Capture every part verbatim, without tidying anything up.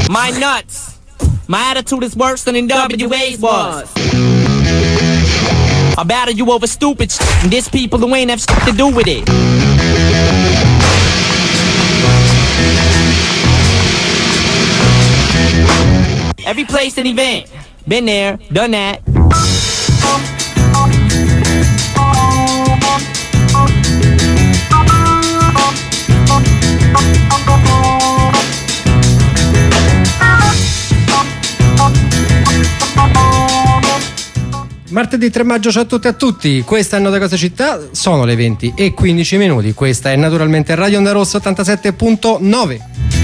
My nuts. My attitude is worse than N W A's was. I battle you over stupid shit, and there's people who ain't have shit to do with it. Every place and event, been there, done that. Martedì tre maggio, ciao a tutti e a tutti, questa è Nota Cosa Città, sono le venti e quindici minuti, questa è naturalmente Radio Onda Rossa ottantasette virgola nove.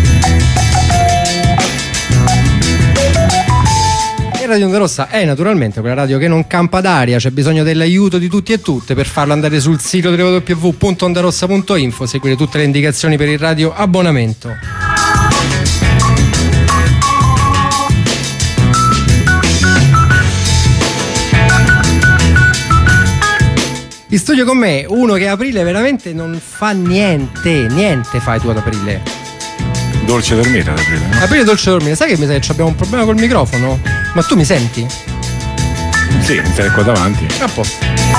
E Radio Onda Rossa è naturalmente quella radio che non campa d'aria, c'è bisogno dell'aiuto di tutti e tutte. Per farlo andate sul sito w w w punto ondarossa punto info, seguire tutte le indicazioni per il radio abbonamento. In studio con me uno che a aprile veramente non fa niente, niente fai tu ad aprile. Dolce dormire ad aprile, no? Aprile dolce dormire, sai che mi sa che abbiamo un problema col microfono? Ma tu mi senti? Sì, sei qua davanti. A posto.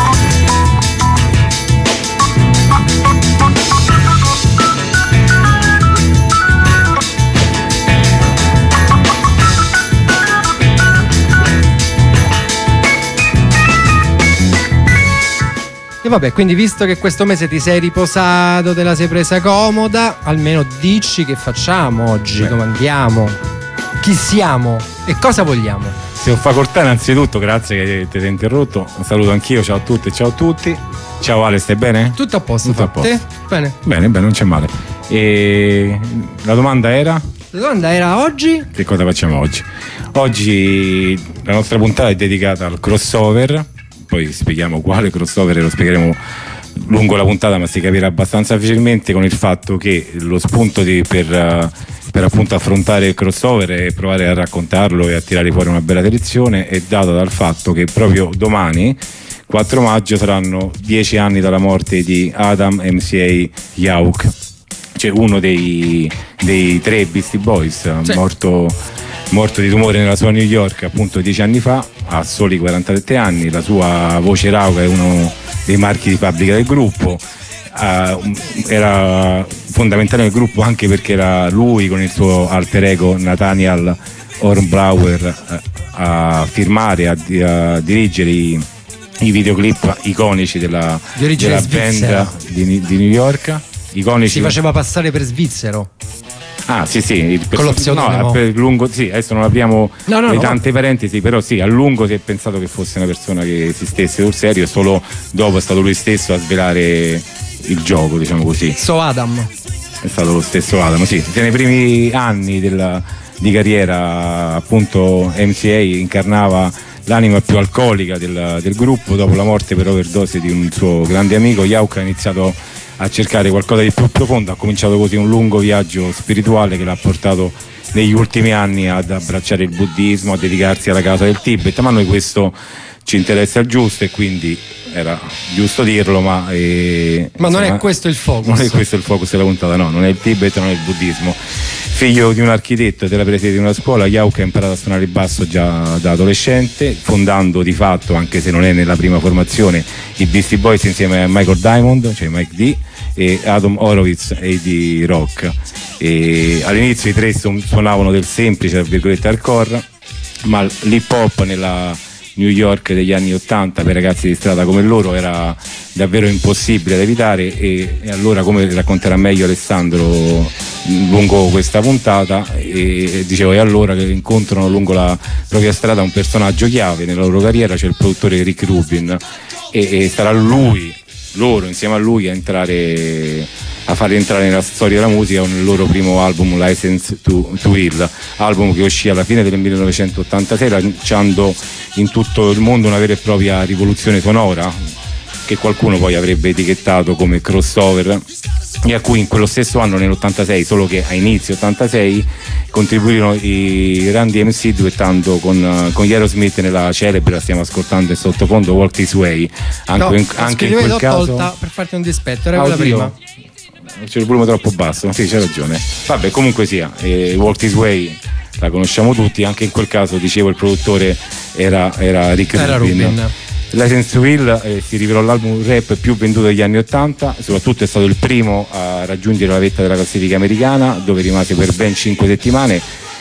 E vabbè, quindi visto che questo mese ti sei riposato, te la sei presa comoda, almeno dici che facciamo oggi, Beh. Dove andiamo, chi siamo e cosa vogliamo. Se ho facoltà, innanzitutto grazie che ti sei interrotto, un saluto anch'io, ciao a tutti, ciao a tutti. Ciao Ale, stai bene? Tutto a posto, Tutto a posto. Te? Bene. Bene, bene, non c'è male. E la domanda era? La domanda era oggi? Che cosa facciamo oggi? Oggi la nostra puntata è dedicata al crossover. Poi spieghiamo quale crossover e lo spiegheremo lungo la puntata, ma si capirà abbastanza facilmente con il fatto che lo spunto di, per, per appunto affrontare il crossover e provare a raccontarlo e a tirare fuori una bella selezione è dato dal fatto che proprio domani, quattro maggio, saranno dieci anni dalla morte di Adam M C A Yauch, cioè uno dei, dei tre Beastie Boys, sì. morto morto di tumore nella sua New York appunto dieci anni fa, a soli quarantasette anni. La sua voce rauca è uno dei marchi di fabbrica del gruppo, uh, era fondamentale nel gruppo anche perché era lui con il suo alter ego Nathaniel Hornblower uh, a firmare, a, a dirigere i, i videoclip iconici della, della band di, di New York. Iconici. Si faceva passare per svizzero. Ah sì sì, il con lo pseudonimo. No, per lungo, sì, adesso non apriamo no, no, le no, tante no. parentesi, però sì, a lungo si è pensato che fosse una persona che esistesse sul serio e solo dopo è stato lui stesso a svelare il gioco, diciamo così. So Adam. È stato lo stesso Adam, sì. Nei primi anni della, di carriera appunto M C A incarnava l'anima più alcolica del, del gruppo. Dopo la morte per overdose di un suo grande amico, Yauch ha iniziato a cercare qualcosa di più profondo, ha cominciato così un lungo viaggio spirituale che l'ha portato negli ultimi anni ad abbracciare il buddismo, a dedicarsi alla causa del Tibet, ma a noi questo ci interessa il giusto e quindi era giusto dirlo, ma, eh, ma non insomma, è questo il focus. Non è questo il focus della puntata, no, non è il Tibet, non è il buddismo. Figlio di un architetto e della preside di una scuola, Yauch ha imparato a suonare il basso già da adolescente, fondando di fatto, anche se non è nella prima formazione, i Beastie Boys insieme a Michael Diamond, cioè Mike D, e Adam Horowitz e di rock. E all'inizio i tre suonavano del semplice, tra virgolette, hardcore, ma l'hip hop nella New York degli anni ottanta per ragazzi di strada come loro era davvero impossibile da evitare, e, e allora, come racconterà meglio Alessandro lungo questa puntata, e, e dicevo, e allora che incontrano lungo la propria strada un personaggio chiave nella loro carriera, cioè il produttore Rick Rubin, e, e sarà lui, loro insieme a lui a entrare a far entrare nella storia della musica con il loro primo album License to, to Ill, album che uscì alla fine del millenovecentottantasei, lanciando in tutto il mondo una vera e propria rivoluzione sonora che qualcuno poi avrebbe etichettato come crossover, e a cui in quello stesso anno, nell'ottantasei, solo che a inizio ottantasei, contribuirono i grandi M C duettando con, con gli Aerosmith nella celebre, la stiamo ascoltando in sottofondo, Walk This Way. Anche, no, in, anche in quel l'ho caso tolta per farti un dispetto, era ah, quella oddio. prima. C'è il volume troppo basso, sì, c'è ragione. Vabbè, comunque sia, eh, Walk This Way la conosciamo tutti. Anche in quel caso, dicevo, il produttore era, era Rick Era Rubin. Rubin. License to Will eh, si rivelò l'album rap più venduto degli anni ottanta, soprattutto è stato il primo a raggiungere la vetta della classifica americana, dove rimase per ben cinque settimane,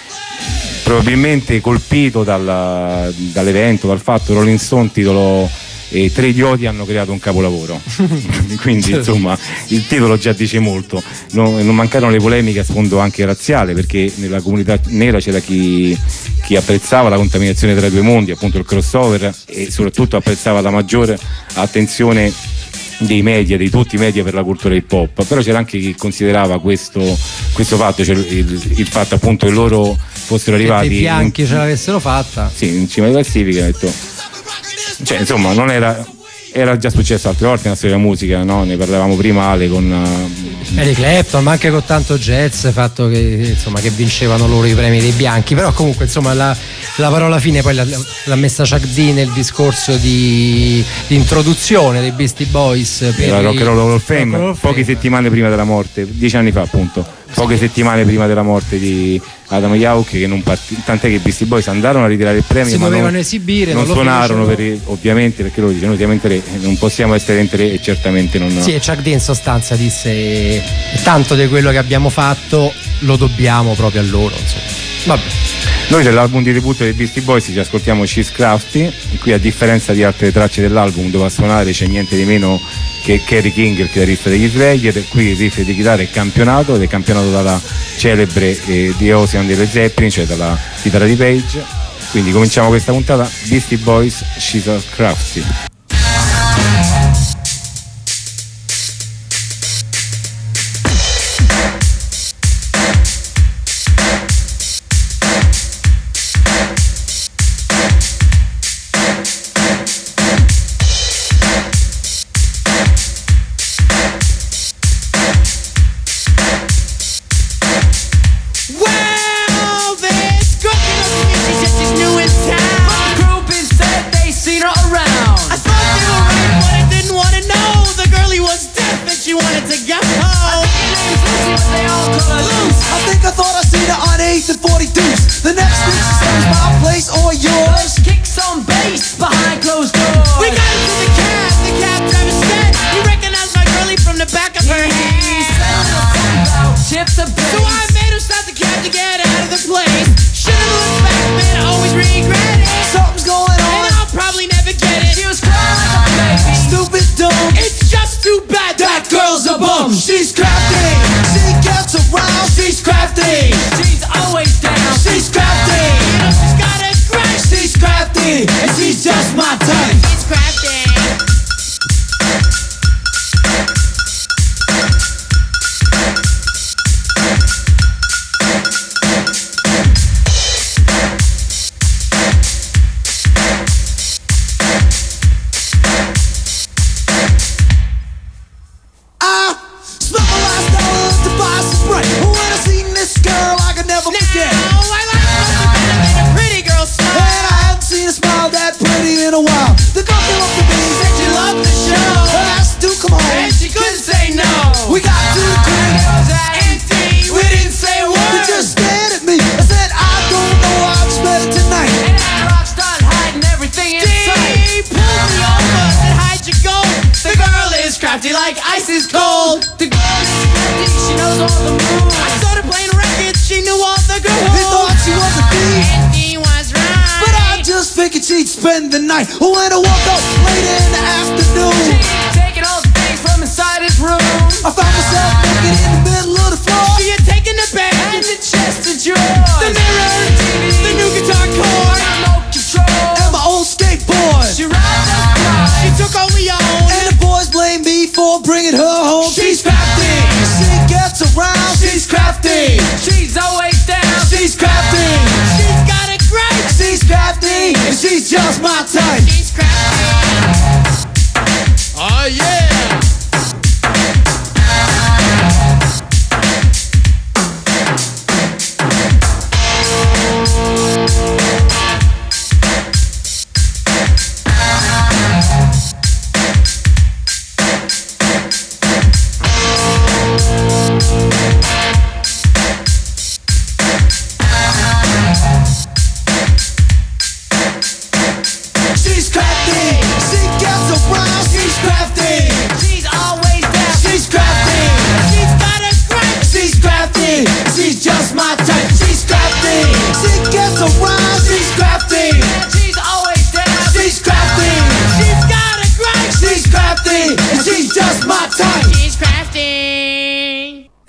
probabilmente colpito dalla, dall'evento, dal fatto che Rolling Stone titolò e Tre idioti hanno creato un capolavoro. Quindi insomma il titolo già dice molto. Non, non mancarono le polemiche a sfondo anche razziale, perché nella comunità nera c'era chi, chi apprezzava la contaminazione tra i due mondi, appunto il crossover, e soprattutto apprezzava la maggiore attenzione dei media, di tutti i media per la cultura hip hop. Però c'era anche chi considerava questo, questo fatto, cioè il, il fatto appunto che loro fossero arrivati, che i bianchi in, ce l'avessero fatta, sì, in cima alle classifiche, ha detto, cioè insomma non era, era già successo altre volte nella storia della musica, no? Ne parlavamo prima, Ale, con uh... Eric Clapton, ma anche con tanto jazz, fatto che insomma che vincevano loro i premi dei bianchi. Però comunque insomma la, la parola fine poi l'ha, l'ha messa Chuck D nel discorso di, di introduzione dei Beastie Boys per la Rock and Roll Hall of Rock and Fame, Roll of poche Fame. settimane prima della morte, dieci anni fa appunto, poche settimane prima della morte di Adam Yauch, che non partì, tant'è che i Beastie Boys andarono a ritirare il premio, si ma dovevano non, esibire, non, non suonarono lo per, ovviamente, perché loro dicono siamo in tre, non possiamo essere in tre e certamente non. Sì, e Chuck D in sostanza disse tanto di quello che abbiamo fatto lo dobbiamo proprio a loro, insomma. Vabbè. Noi dell'album di debutto dei Beastie Boys ci ascoltiamo She's Crafty. Qui, a differenza di altre tracce dell'album dove a suonare c'è niente di meno che Kerry King, il chitarrista degli Slayer, qui il riff di chitarra è campionato, ed è campionato dalla celebre eh, The Ocean delle Zeppelin, cioè dalla chitarra di Page. Quindi cominciamo questa puntata, Beastie Boys, She's Crafty. Oh yeah!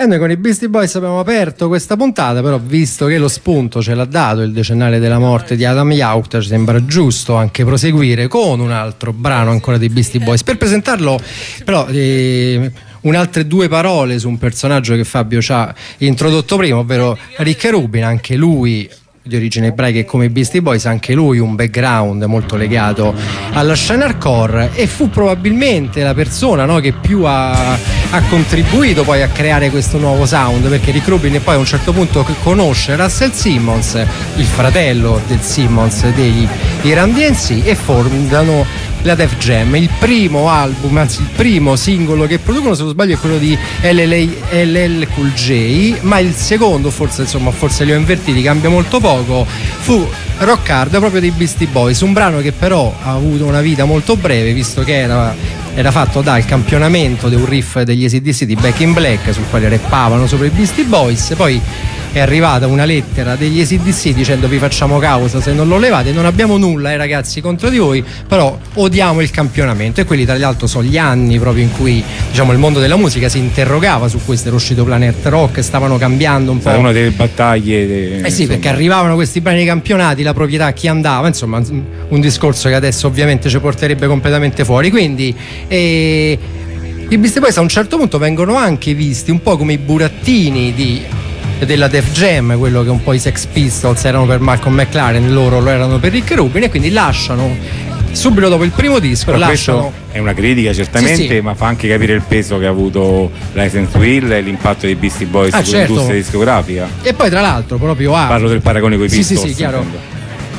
E noi con i Beastie Boys abbiamo aperto questa puntata, però visto che lo spunto ce l'ha dato il decennale della morte di Adam Yauch, ci sembra giusto anche proseguire con un altro brano ancora dei Beastie Boys. Per presentarlo però eh, un'altre due parole su un personaggio che Fabio ci ha introdotto prima, ovvero Rick Rubin, anche lui di origine ebraica e come i Beastie Boys, anche lui un background molto legato alla scena hardcore, e fu probabilmente la persona, no, che più ha, ha contribuito poi a creare questo nuovo sound, perché Rick Rubin poi a un certo punto conosce Russell Simmons, il fratello del Simmons dei Run D M C, e fondano la Def Jam. Il primo album, anzi il primo singolo che producono, se non sbaglio, è quello di L L Cool J, ma il secondo, forse insomma forse li ho invertiti, cambia molto poco, fu Rock Hard, proprio dei Beastie Boys, un brano che però ha avuto una vita molto breve, visto che era, era fatto dal campionamento di un riff degli A C D C di Back in Black, sul quale rappavano sopra i Beastie Boys. Poi è arrivata una lettera degli A C D C dicendo: vi facciamo causa se non lo levate, non abbiamo nulla eh, ragazzi contro di voi, però odiamo il campionamento. E quelli tra l'altro sono gli anni proprio in cui, diciamo, il mondo della musica si interrogava su questo. Era uscito Planet Rock, stavano cambiando un po', una delle battaglie de... eh sì, insomma, perché arrivavano questi brani campionati, la proprietà a chi andava, insomma un discorso che adesso ovviamente ci porterebbe completamente fuori. Quindi eh, i Beastie Boys a un certo punto vengono anche visti un po' come i burattini di della Def Jam, quello che un po' i Sex Pistols erano per Malcolm McLaren, loro lo erano per Rick Rubin, e quindi lasciano subito dopo il primo disco. Però lasciano... è una critica certamente, sì, sì, ma fa anche capire il peso che ha avuto License Will e l'impatto dei Beastie Boys ah, sull'industria certo. discografica. E poi tra l'altro proprio a parlo del paragone con i Pistols, sì sì sì chiaro.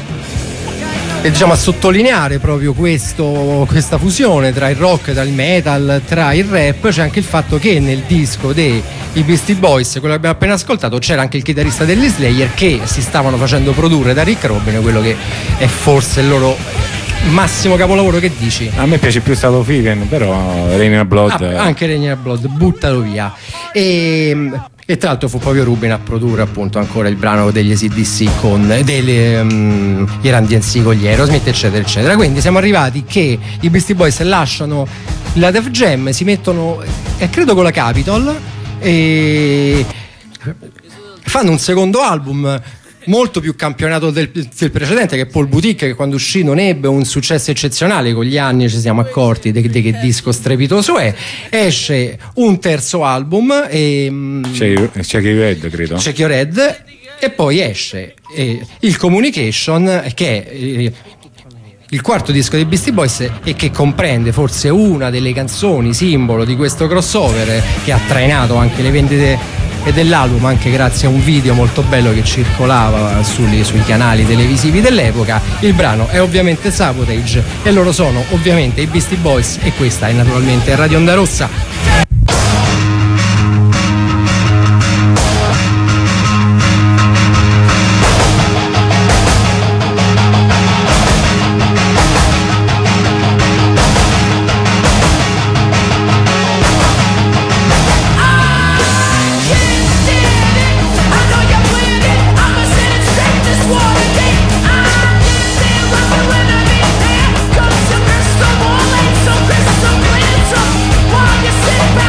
E diciamo a sottolineare proprio questo, questa fusione tra il rock, tra il metal, tra il rap, c'è anche il fatto che nel disco dei Beastie Boys, quello che abbiamo appena ascoltato, c'era anche il chitarrista degli Slayer, che si stavano facendo produrre da Rick Rubin, quello che è forse il loro massimo capolavoro. Che dici? A me piace più stato Fiven, però Rain in Blood ah, anche Rain in Blood, buttalo via. E E tra l'altro fu proprio Rubin a produrre appunto ancora il brano degli A C D C con delle, um, i Run D M C con gli Aerosmith, eccetera eccetera. Quindi siamo arrivati che i Beastie Boys lasciano la Def Jam, si mettono, eh, credo con la Capitol, e fanno un secondo album molto più campionato del, del precedente, che è Paul Boutique, che quando uscì non ebbe un successo eccezionale. Con gli anni ci siamo accorti di che disco strepitoso è. Esce un terzo album e Check Your Head, credo Check Your Head, e poi esce eh, il Communication, che è eh, il quarto disco dei Beastie Boys, e che comprende forse una delle canzoni simbolo di questo crossover, che ha trainato anche le vendite e dell'album, anche grazie a un video molto bello che circolava sui, sui canali televisivi dell'epoca. Il brano è ovviamente Sabotage e loro sono ovviamente i Beastie Boys, e questa è naturalmente Radio Onda Rossa. Sit back.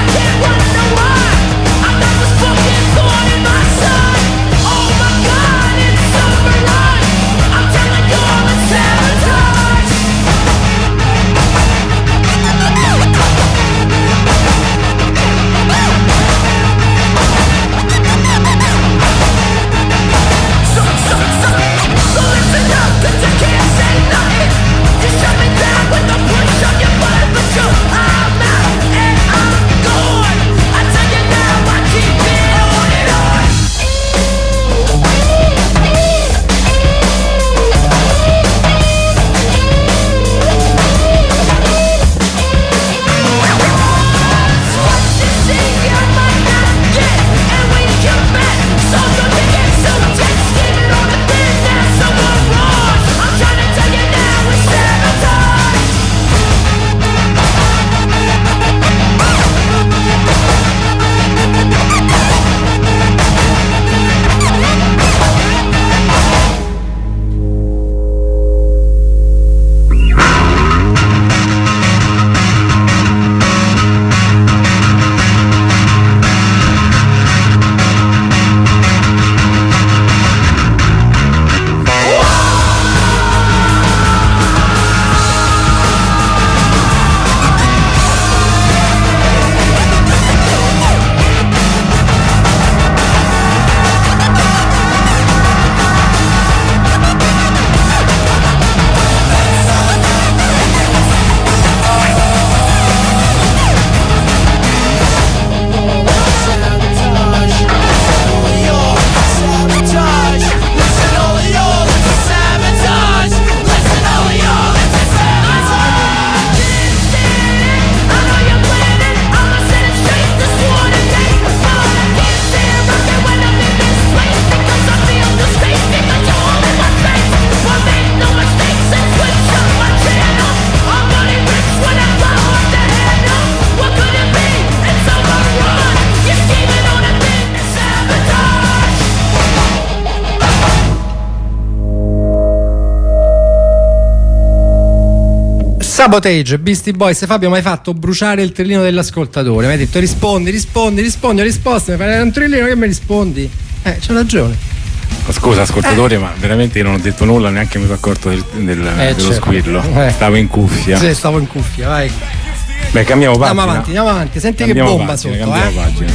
Sabotage, Beastie Boys. Fabio, mi hai fatto bruciare il trillino dell'ascoltatore. Mi hai detto rispondi, rispondi, rispondi, ho risposto. Mi fai un trillino che mi rispondi. Eh, c'ho ragione. Scusa ascoltatore, eh. ma veramente io non ho detto nulla, neanche mi sono accorto del, del, eh, dello certo. squillo. Eh. Stavo in cuffia. Sì, stavo in cuffia, vai. Beh, cambiamo pagina. Andiamo avanti, andiamo avanti. Senti cambiamo che bomba pagina, sotto, cambiamo eh. pagina.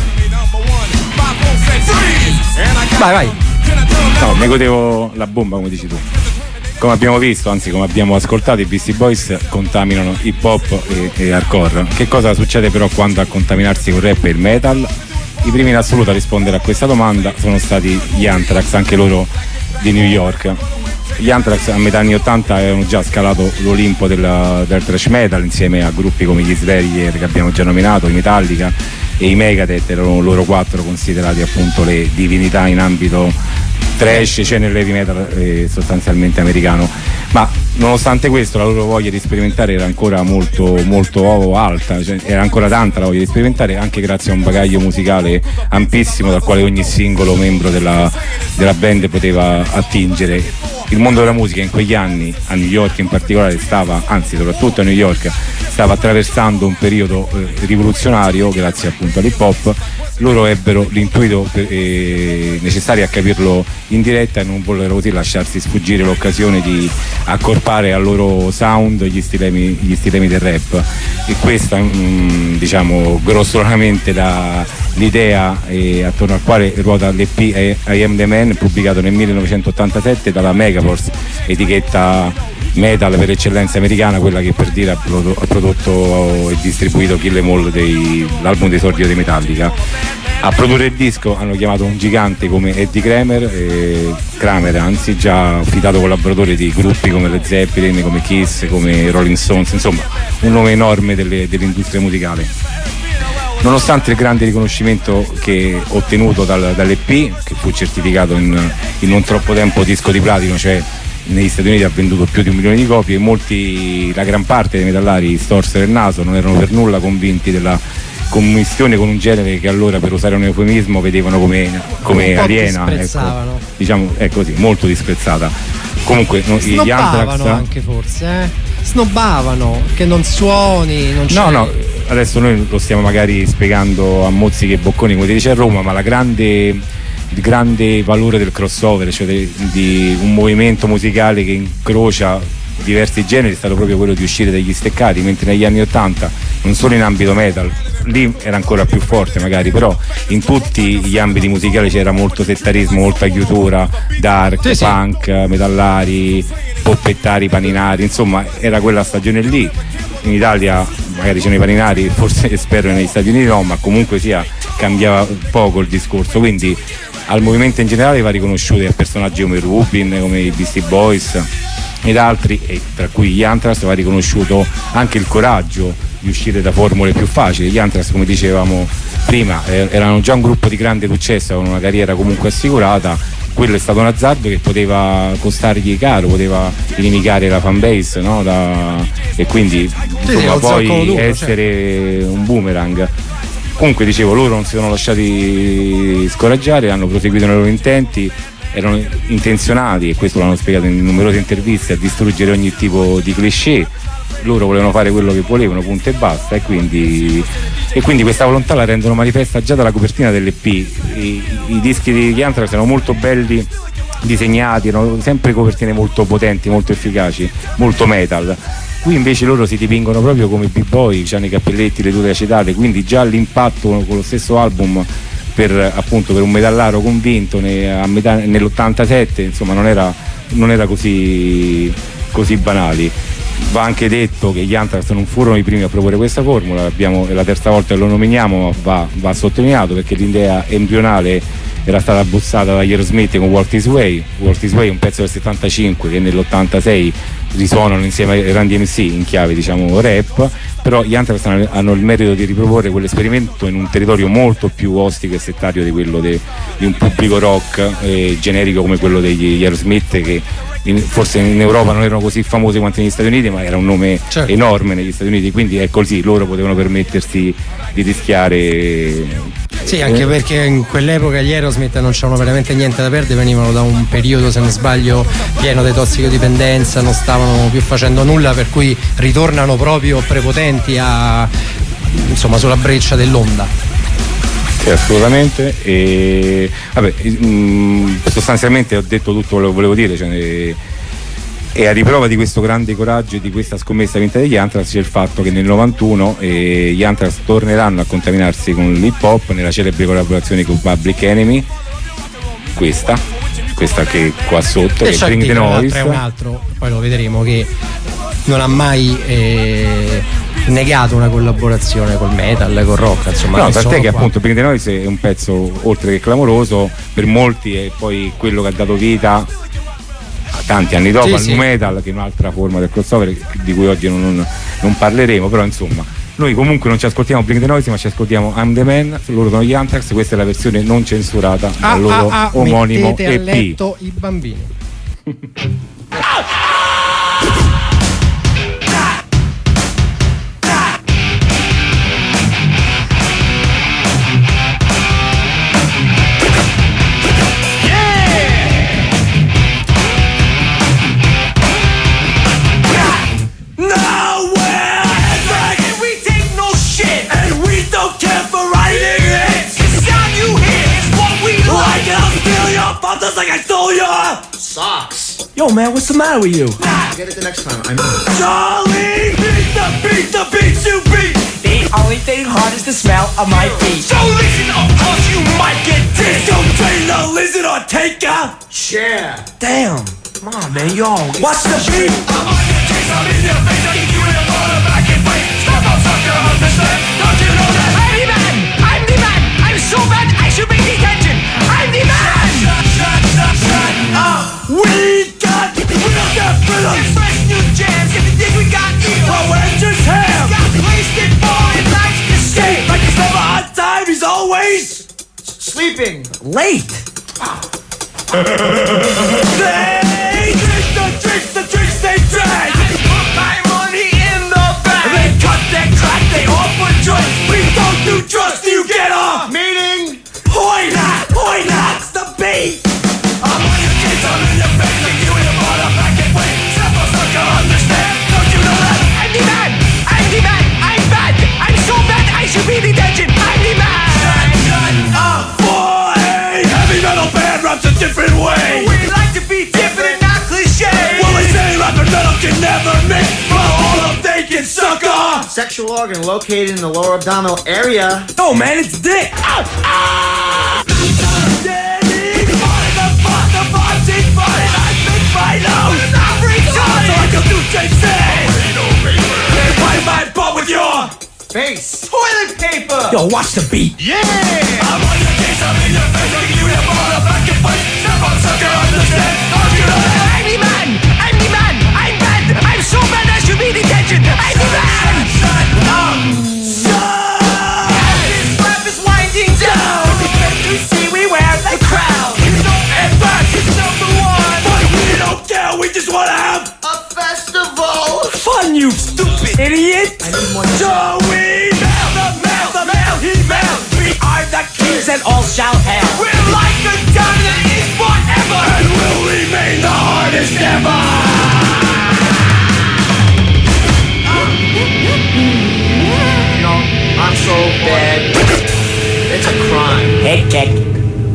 Vai, vai. No, mi godevo la bomba, come dici tu. Come abbiamo visto, anzi come abbiamo ascoltato, i Beastie Boys contaminano hip hop e, e hardcore. Che cosa succede però quando a contaminarsi con rap e il metal? I primi in assoluto a rispondere a questa domanda sono stati gli Anthrax, anche loro di New York. Gli Anthrax a metà anni ottanta avevano già scalato l'Olimpo della, del thrash metal insieme a gruppi come gli Slayer che abbiamo già nominato, i Metallica e i Megadeth. Erano loro quattro considerati appunto le divinità in ambito thrash, cioè nell'heavy metal eh, sostanzialmente americano. Ma nonostante questo la loro voglia di sperimentare era ancora molto, molto alta, cioè era ancora tanta la voglia di sperimentare, anche grazie a un bagaglio musicale ampissimo dal quale ogni singolo membro della, della band poteva attingere. Il mondo della musica in quegli anni, a New York in particolare, stava, anzi soprattutto a New York, stava attraversando un periodo eh, rivoluzionario grazie appunto all'hip hop. Loro ebbero l'intuito eh, necessario a capirlo in diretta e non vollero così lasciarsi sfuggire l'occasione di accorpare al loro sound gli stilemi, gli stilemi del rap, e questa mh, diciamo grossolanamente la, l'idea eh, attorno al quale ruota l'E P I Am The Man, pubblicato nel millenovecentottantasette dalla Megaforce, etichetta metal per eccellenza americana, quella che per dire ha prodotto e distribuito Kill 'Em All, dei, l'album d'esordio dei Metallica. A produrre il disco hanno chiamato un gigante come Eddie Kramer, eh, Kramer anzi, già fidato collaboratore di gruppi come Led Zeppelin, come Kiss, come Rolling Stones, insomma un nome enorme delle, dell'industria musicale. Nonostante il grande riconoscimento che ottenuto dal, dall'E P, che fu certificato in, in non troppo tempo disco di platino, cioè negli Stati Uniti ha venduto più di un milione di copie, molti, la gran parte dei metallari storsero il naso, non erano per nulla convinti della commistione con un genere che allora, per usare un eufemismo, vedevano come, come aliena, ecco, diciamo, è così, molto disprezzata. Comunque no, gli Anthrax anche forse, eh? Snobbavano, che non suoni, non c'è. No, no, adesso noi lo stiamo magari spiegando a mozzichi e bocconi come ti dice a Roma, ma la grande il grande valore del crossover, cioè de, di un movimento musicale che incrocia diversi generi, è stato proprio quello di uscire dagli steccati, mentre negli anni ottanta, non solo in ambito metal, lì era ancora più forte magari, però in tutti gli ambiti musicali c'era molto settarismo, molta chiusura, dark, sì, punk, sì, metallari, poppettari, paninari, insomma era quella stagione lì. In Italia magari c'erano i paninari, forse spero negli Stati Uniti no, ma comunque sia cambiava poco il discorso, quindi al movimento in generale va riconosciuto a personaggi come Rubin, come i Beastie Boys ed altri, e tra cui gli Anthrax va riconosciuto anche il coraggio di uscire da formule più facili. Gli Anthrax, come dicevamo prima, eh, erano già un gruppo di grande successo, con una carriera comunque assicurata. Quello è stato un azzardo che poteva costargli caro, poteva inimicare la fanbase, no? Da, e quindi insomma, poi duro, essere certo. un boomerang. Comunque dicevo, loro non si sono lasciati scoraggiare, hanno proseguito nei loro intenti, erano intenzionati, e questo l'hanno spiegato in numerose interviste, a distruggere ogni tipo di cliché. Loro volevano fare quello che volevano, punto e basta, e quindi, e quindi questa volontà la rendono manifesta già dalla copertina dell'E P. I, i dischi di Anthrax erano molto belli disegnati, erano sempre copertine molto potenti, molto efficaci, molto metal. Qui invece loro si dipingono proprio come b-boy, hanno i cappelletti, le tute acetate, quindi già l'impatto con lo stesso album per, appunto, per un metallaro convinto ne, a metà, nell'ottantasette, insomma non era, non era così, così banali. Va anche detto che gli Anthrax non furono i primi a proporre questa formula, abbiamo, è la terza volta che lo nominiamo, ma va, va sottolineato perché l'idea embrionale era stata abbozzata da Aerosmith con Walk This Way. Walk This Way è un pezzo del settantacinque che nell'ottantasei risuonano insieme ai Run D M C in chiave, diciamo, rap, però gli Anthrax hanno il merito di riproporre quell'esperimento in un territorio molto più ostico e settario di quello de, di un pubblico rock eh, generico come quello degli Aerosmith, che in, forse in Europa non erano così famosi quanto negli Stati Uniti, ma era un nome certo. enorme negli Stati Uniti, quindi è così, loro potevano permettersi di rischiare Sì, anche perché in quell'epoca gli Aerosmith non c'erano veramente niente da perdere, venivano da un periodo, se non sbaglio, pieno di tossicodipendenza, non stavano più facendo nulla, per cui ritornano proprio prepotenti a, insomma, sulla breccia dell'onda. Sì, assolutamente. E vabbè, mh, sostanzialmente ho detto tutto quello che volevo dire, cioè, e a riprova di questo grande coraggio e di questa scommessa vinta degli Anthrax c'è il fatto che nel novantuno eh, gli Anthrax torneranno a contaminarsi con l'hip hop nella celebre collaborazione con Public Enemy, questa questa che qua sotto, e che Bring the Noise. È un altro, poi lo vedremo, che non ha mai eh, negato una collaborazione col metal, col rock, insomma. No, tant'è che qua. appunto Bring the Noise è un pezzo oltre che clamoroso, per molti è poi quello che ha dato vita tanti anni dopo, sì, al sì. nu metal, che è un'altra forma del crossover di cui oggi non, non parleremo, però insomma noi comunque non ci ascoltiamo Bring the Noise, ma ci ascoltiamo I'm the Man, loro sono gli Anthrax, questa è la versione non censurata ah, dal loro ah, ah, omonimo mettete E a P. letto i bambini. Just like I stole your socks. Yo, man, what's the matter with you? Get it the next time. I'm Charlie, beat the beat the beat you beat. The only thing hard is the smell of my feet. So listen up, cause you might get dissed. Don't train the lizard or take a share. Damn, come on, man, yo. What's the beat? I'm on your case, I'm in your face. I give you in a corner, back and wait. Stop up, sucker, understand? Don't you know that? I'm the man, I'm the man. I'm so bad, I should be detention. I'm the man. We got real death rhythms, fresh new jams, and the thing we got evil. Well, we're just ham. Got wasted boy, likes to skate. Like he's never on time, he's always sleeping late. They drink the drinks, the drinks they drag. I put my money in the bag. They cut, they crack, they offer joints. We don't do drugs, do you get off? Meaning, why not, why not, the beat. I'm on your case, I'm in your face, like you in a bottle, back and wait. Simple sucker, understand, don't you know that? I'm the man, I'm the man, I'm bad. I'm so bad, I should be detention. I'm the man. Shut, shut up, boy. Heavy metal band raps a different way. We like to be different and not cliche. Well, they say rap and metal can never mix. Well, all of they can suck off. sexual organ located in the lower abdominal area. No, man, it's dick. Ah, ah. I know it's not retarded. So I can do James say. They wipe my butt with your face. Toilet paper. Yo, watch the beat. Yeah. I'm on your case, I'm in your face. I'll give you a ball of back and fight. Step on, sucker, understand. Don't you know that? I'm the man. I'm the man. I'm bad. I'm so bad I should be detention. I'm the man. Shut up. Shut. As this rap is winding down, you see we wear the crown. You know advance is number one. We don't care, we just wanna have A festival. fun, you stupid idiot! I need more. So we mail the mail, the mail, he mail. We are the kings and all shall hail. We're like the diamond is forever, and will remain the hardest ever. You know, I'm so bad. It's a crime. Head kick.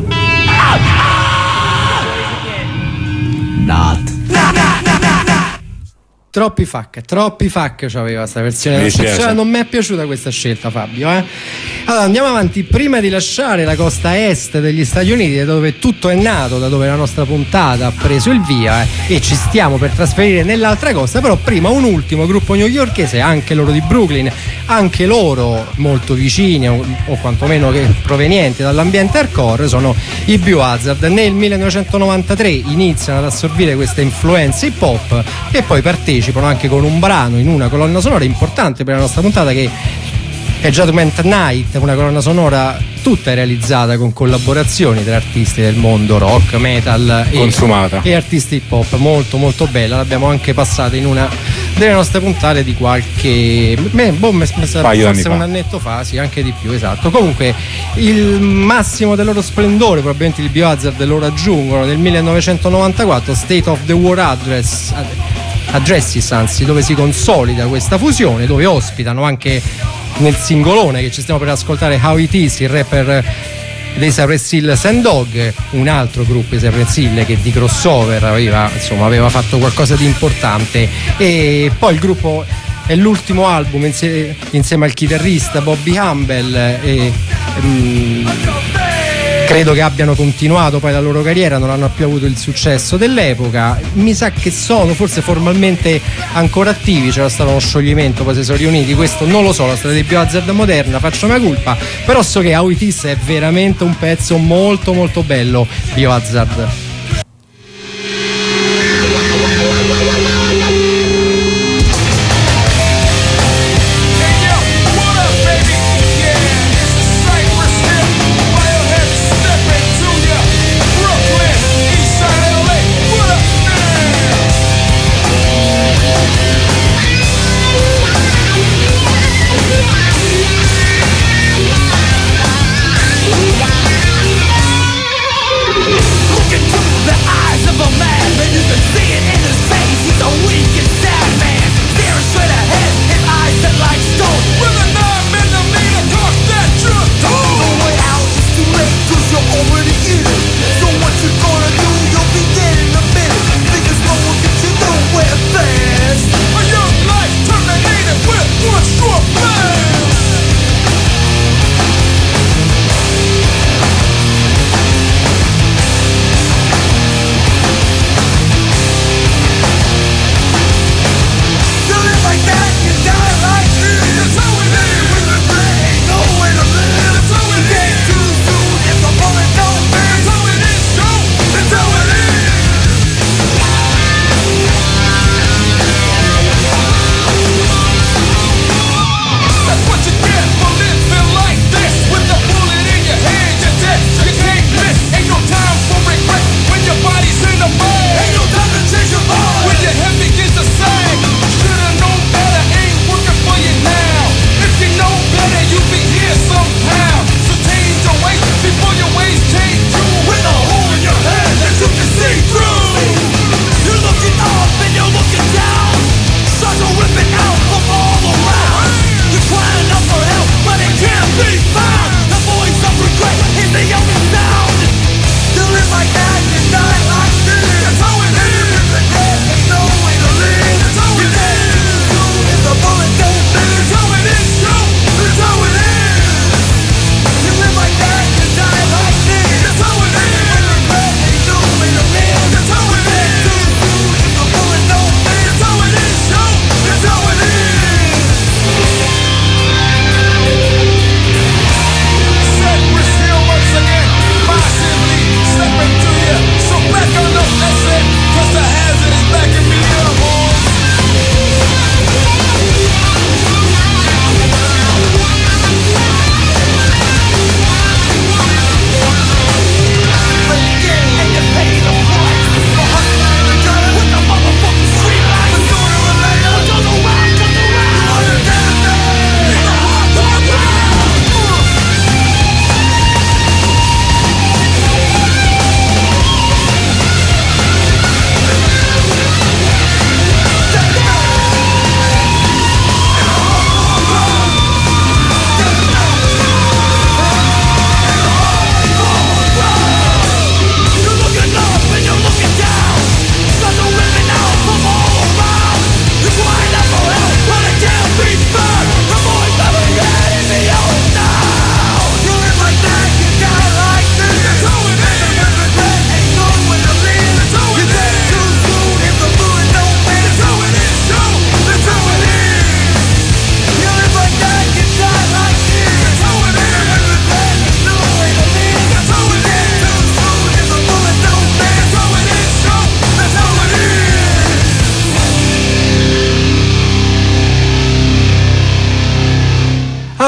Not. Nah, nah, nah, nah, nah. Troppi fuck, troppi fuck c'aveva sta versione. Mi Non, dispiace. cioè, non mi è piaciuta questa scelta, Fabio. Eh? Allora andiamo avanti. Prima di lasciare la costa est degli Stati Uniti, da dove tutto è nato, da dove la nostra puntata ha preso il via, eh, e ci stiamo per trasferire nell'altra costa, però prima un ultimo gruppo newyorkese, anche loro di Brooklyn, anche loro molto vicini o, o quantomeno che provenienti dall'ambiente hardcore, sono i Biohazard. Nel millenovecentonovantatré iniziano ad assorbire queste influenze hip hop e poi partecipano anche con un brano in una colonna sonora importante per la nostra puntata, che Judgment Night, una colonna sonora tutta realizzata con collaborazioni tra artisti del mondo rock, metal e, Consumata. e artisti hip hop, molto molto bella. L'abbiamo anche passata in una delle nostre puntate di qualche me, boh, me, me, Paio d'anni forse fa. un annetto fa, sì, anche di più, esatto. Comunque il massimo del loro splendore, probabilmente il Biohazard lo raggiungono nel millenovecentonovantaquattro, State of the War Address Addresses, anzi, dove si consolida questa fusione, dove ospitano anche nel singolone che ci stiamo per ascoltare How It Is, il rapper dei Cypress Hill Sandog, un altro gruppo di Cypress Hill che di crossover aveva, insomma, aveva fatto qualcosa di importante. E poi il gruppo è l'ultimo album insie- insieme al chitarrista Bobby Humble e mm, credo che abbiano continuato poi la loro carriera, non hanno più avuto il successo dell'epoca. Mi sa che sono forse formalmente ancora attivi, c'era stato uno scioglimento, poi si sono riuniti, questo non lo so, la storia di Biohazard moderna, faccio una colpa, però so che How It Is è veramente un pezzo molto molto bello, Biohazard. Look into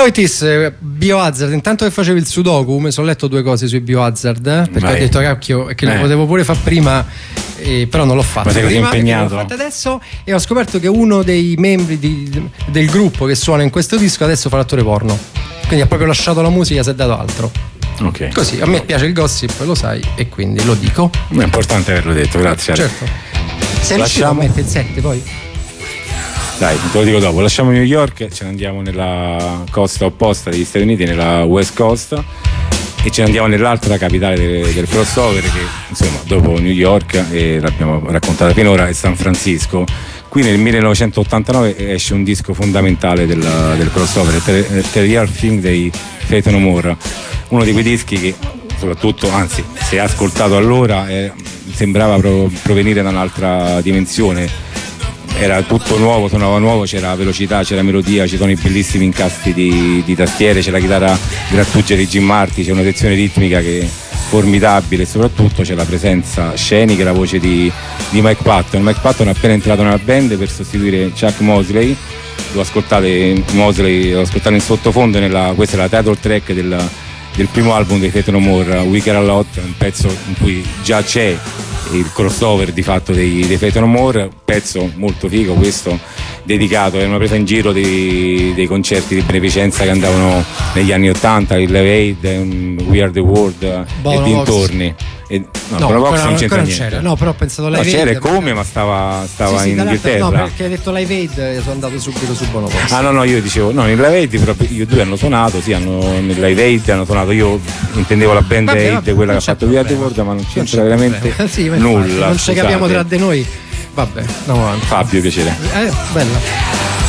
Otis, eh, Biohazard, intanto che facevi il sudoku mi sono letto due cose sui Biohazard, eh, perché Vai. ho detto cacchio che lo Eh. potevo pure fare prima, eh, però non l'ho fatto Ma sei così prima, perché impegnato? l'ho fatto adesso, e ho scoperto che uno dei membri di- del gruppo che suona in questo disco adesso fa l'attore porno, quindi ha proprio lasciato la musica, si è dato altro. Ok. Così, a me piace il gossip, lo sai, e quindi lo dico. È importante averlo detto, grazie. Ale. Certo. Sei riuscito a Lasciamo- mettere il sette poi? Dai, te lo dico dopo. Lasciamo New York, ce ne andiamo nella costa opposta degli Stati Uniti, nella West Coast, e ce ne andiamo nell'altra capitale del, del crossover, che insomma dopo New York, e l'abbiamo raccontata finora, è San Francisco. Qui nel millenovecentottantanove esce un disco fondamentale del, del crossover, The, The Real Thing dei Faith No More, uno di quei dischi che soprattutto, anzi se ascoltato allora, eh, sembrava pro- provenire da un'altra dimensione. Era tutto nuovo, suonava nuovo, c'era velocità, c'era melodia, ci sono i bellissimi incasti di, di tastiere, c'è la chitarra grattugia di Jim Martin, c'è una sezione ritmica che è formidabile, e soprattutto c'è la presenza scenica e la voce di, di Mike Patton. Mike Patton è appena entrato nella band per sostituire Chuck Mosley. Lo ascoltate, Mosley, lo ascoltate in sottofondo, nella, questa è la title track del, del primo album dei Faith No More, We Care A Lot, un pezzo in cui già c'è il crossover di fatto dei, dei Faith No More, pezzo molto figo questo, dedicato, è una presa in giro dei, dei concerti di beneficenza che andavano negli anni ottanta, il Live Aid, We Are The World Bono e dintorni. E, no, No, Bono Vox ancora- non c'entra ancora non niente. c'era. No, però ho pensato No, Live c'era Aid, e come, ma stava, stava Sì, sì, in dall'altro- Inghilterra. No, perché hai detto Live Aid e sono andato subito su Bono Vox. Ah no no, io dicevo, no, in Live Aid proprio io due hanno suonato, sì, hanno nel Live Aid hanno suonato, io intendevo la band Vabbè, Aid, vabbè, quella che non ha c'è fatto Via problema. World, ma non Non c'entra c'è veramente problema. Sì, ma infatti, nulla. non ci capiamo scusate. tra di noi. Vabbè, andiamo avanti. Fabio, piacere. Eh, bella.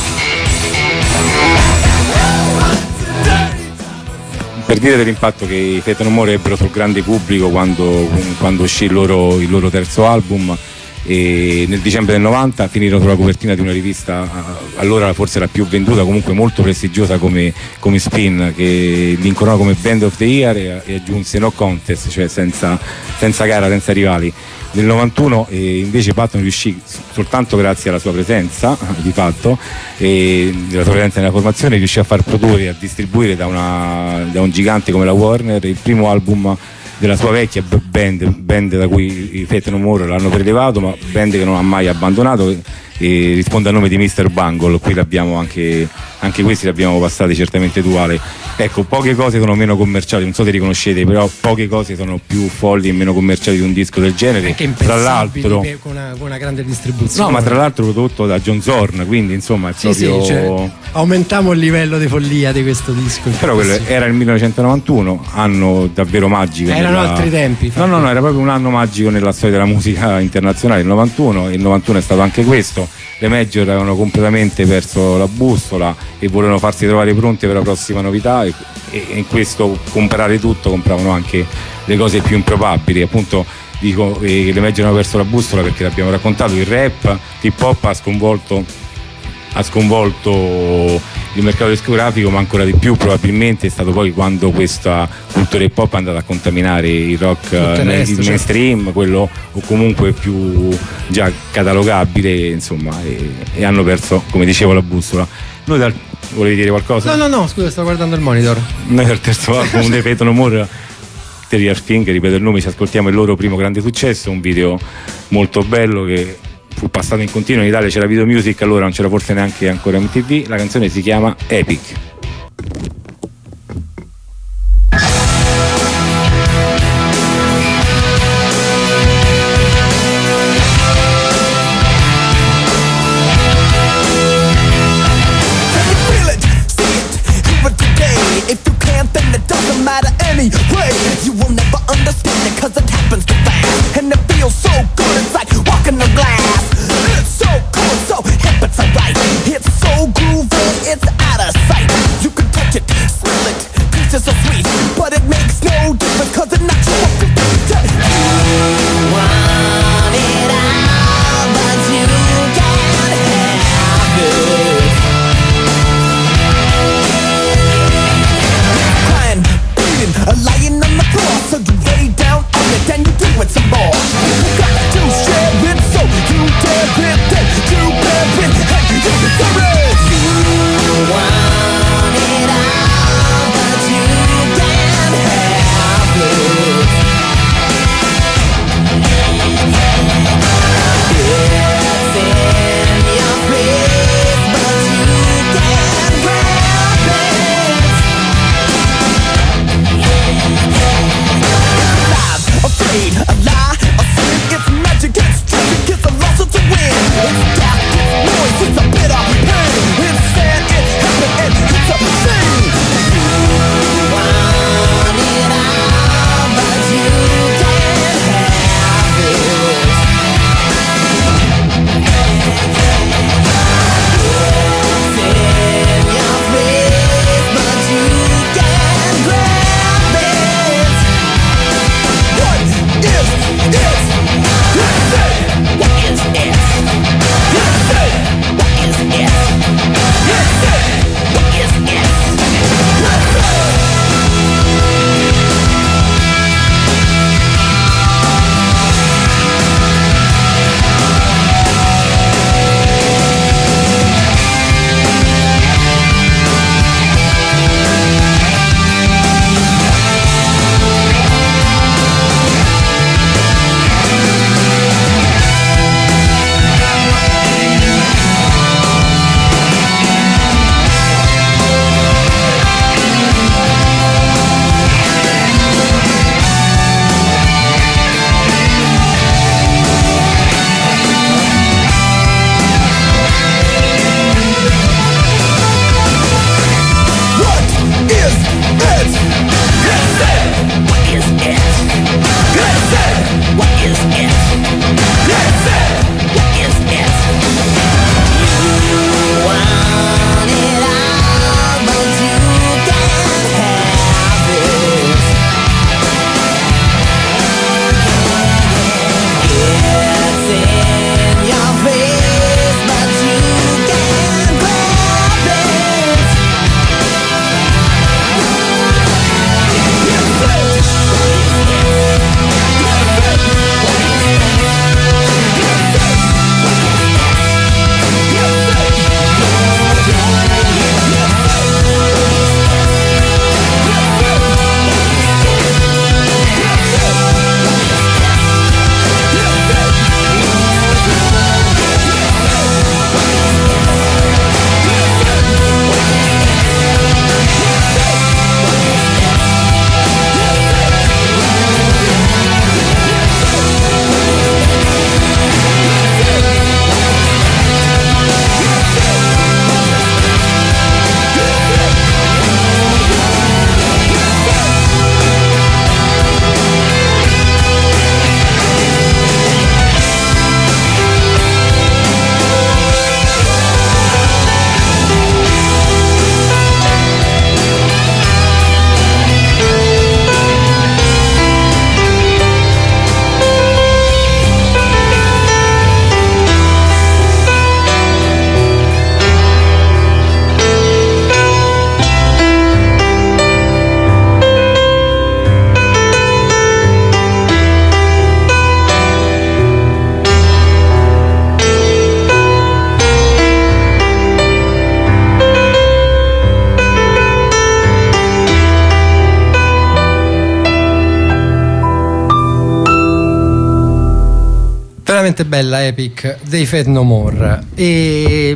Per dire dell'impatto che i Faith No More ebbero sul grande pubblico quando, quando uscì il loro, il loro terzo album, e nel dicembre del novanta finirono sulla copertina di una rivista, allora forse la più venduta, comunque molto prestigiosa come, come Spin, che li incoronò come Band of the Year e, e aggiunse No Contest, cioè senza, senza gara, senza rivali. Nel novantuno eh, invece Patton riuscì soltanto grazie alla sua presenza di fatto, e della sua presenza nella formazione, riuscì a far produrre e a distribuire da, una, da un gigante come la Warner il primo album della sua vecchia band, band da cui i Faith No More l'hanno prelevato, ma band che non ha mai abbandonato, e, e risponde al nome di mister Bungle. Qui l'abbiamo anche, anche questi li abbiamo passati certamente duale. Ecco, poche cose sono meno commerciali, non so se riconoscete, però poche cose sono più folli e meno commerciali di un disco del genere. Anche Tra impensabili l'altro, per- con, una, con una grande distribuzione. no, ma tra l'altro prodotto da John Zorn, quindi insomma è Sì, proprio. sì, cioè, aumentiamo il livello di follia di questo disco. Però quello era il millenovecentonovantuno, anno davvero magico. Erano nella- altri tempi, No, no, no, era proprio un anno magico nella storia della musica internazionale, il novantuno, e il novantuno è stato anche questo. Le major avevano completamente perso la bussola e volevano farsi trovare pronti per la prossima novità, e, e in questo comprare tutto, compravano anche le cose più improbabili. Appunto dico eh, che le major hanno perso la bussola perché l'abbiamo raccontato, il rap, l'hip hop ha sconvolto ha sconvolto il mercato discografico, ma ancora di più probabilmente è stato poi quando questa cultura hip hop è andata a contaminare il rock, il eh, nel resto, il mainstream, quello o comunque più già catalogabile, insomma, e, e hanno perso, come dicevo, la bussola. Noi dal, volevi dire qualcosa? No, no, no, scusa, sto guardando il monitor. Noi dal terzo album dei Faith No More, The Real Thing, ripeto il nome, ci ascoltiamo il loro primo grande successo, un video molto bello che fu passato in continuo in Italia, c'era Video Music, allora non c'era forse neanche ancora M T V. La canzone si chiama Epic. Can you feel it? See it? Hear it today. If you can't, then it doesn't matter anyway. You will never understand it, cause it happens too fast. And it feels so good, it's like walking on glass. It's so cool, so hip, it's alright. It's so groovy, it's out of sight. veramente bella, Epic dei Faith No More. E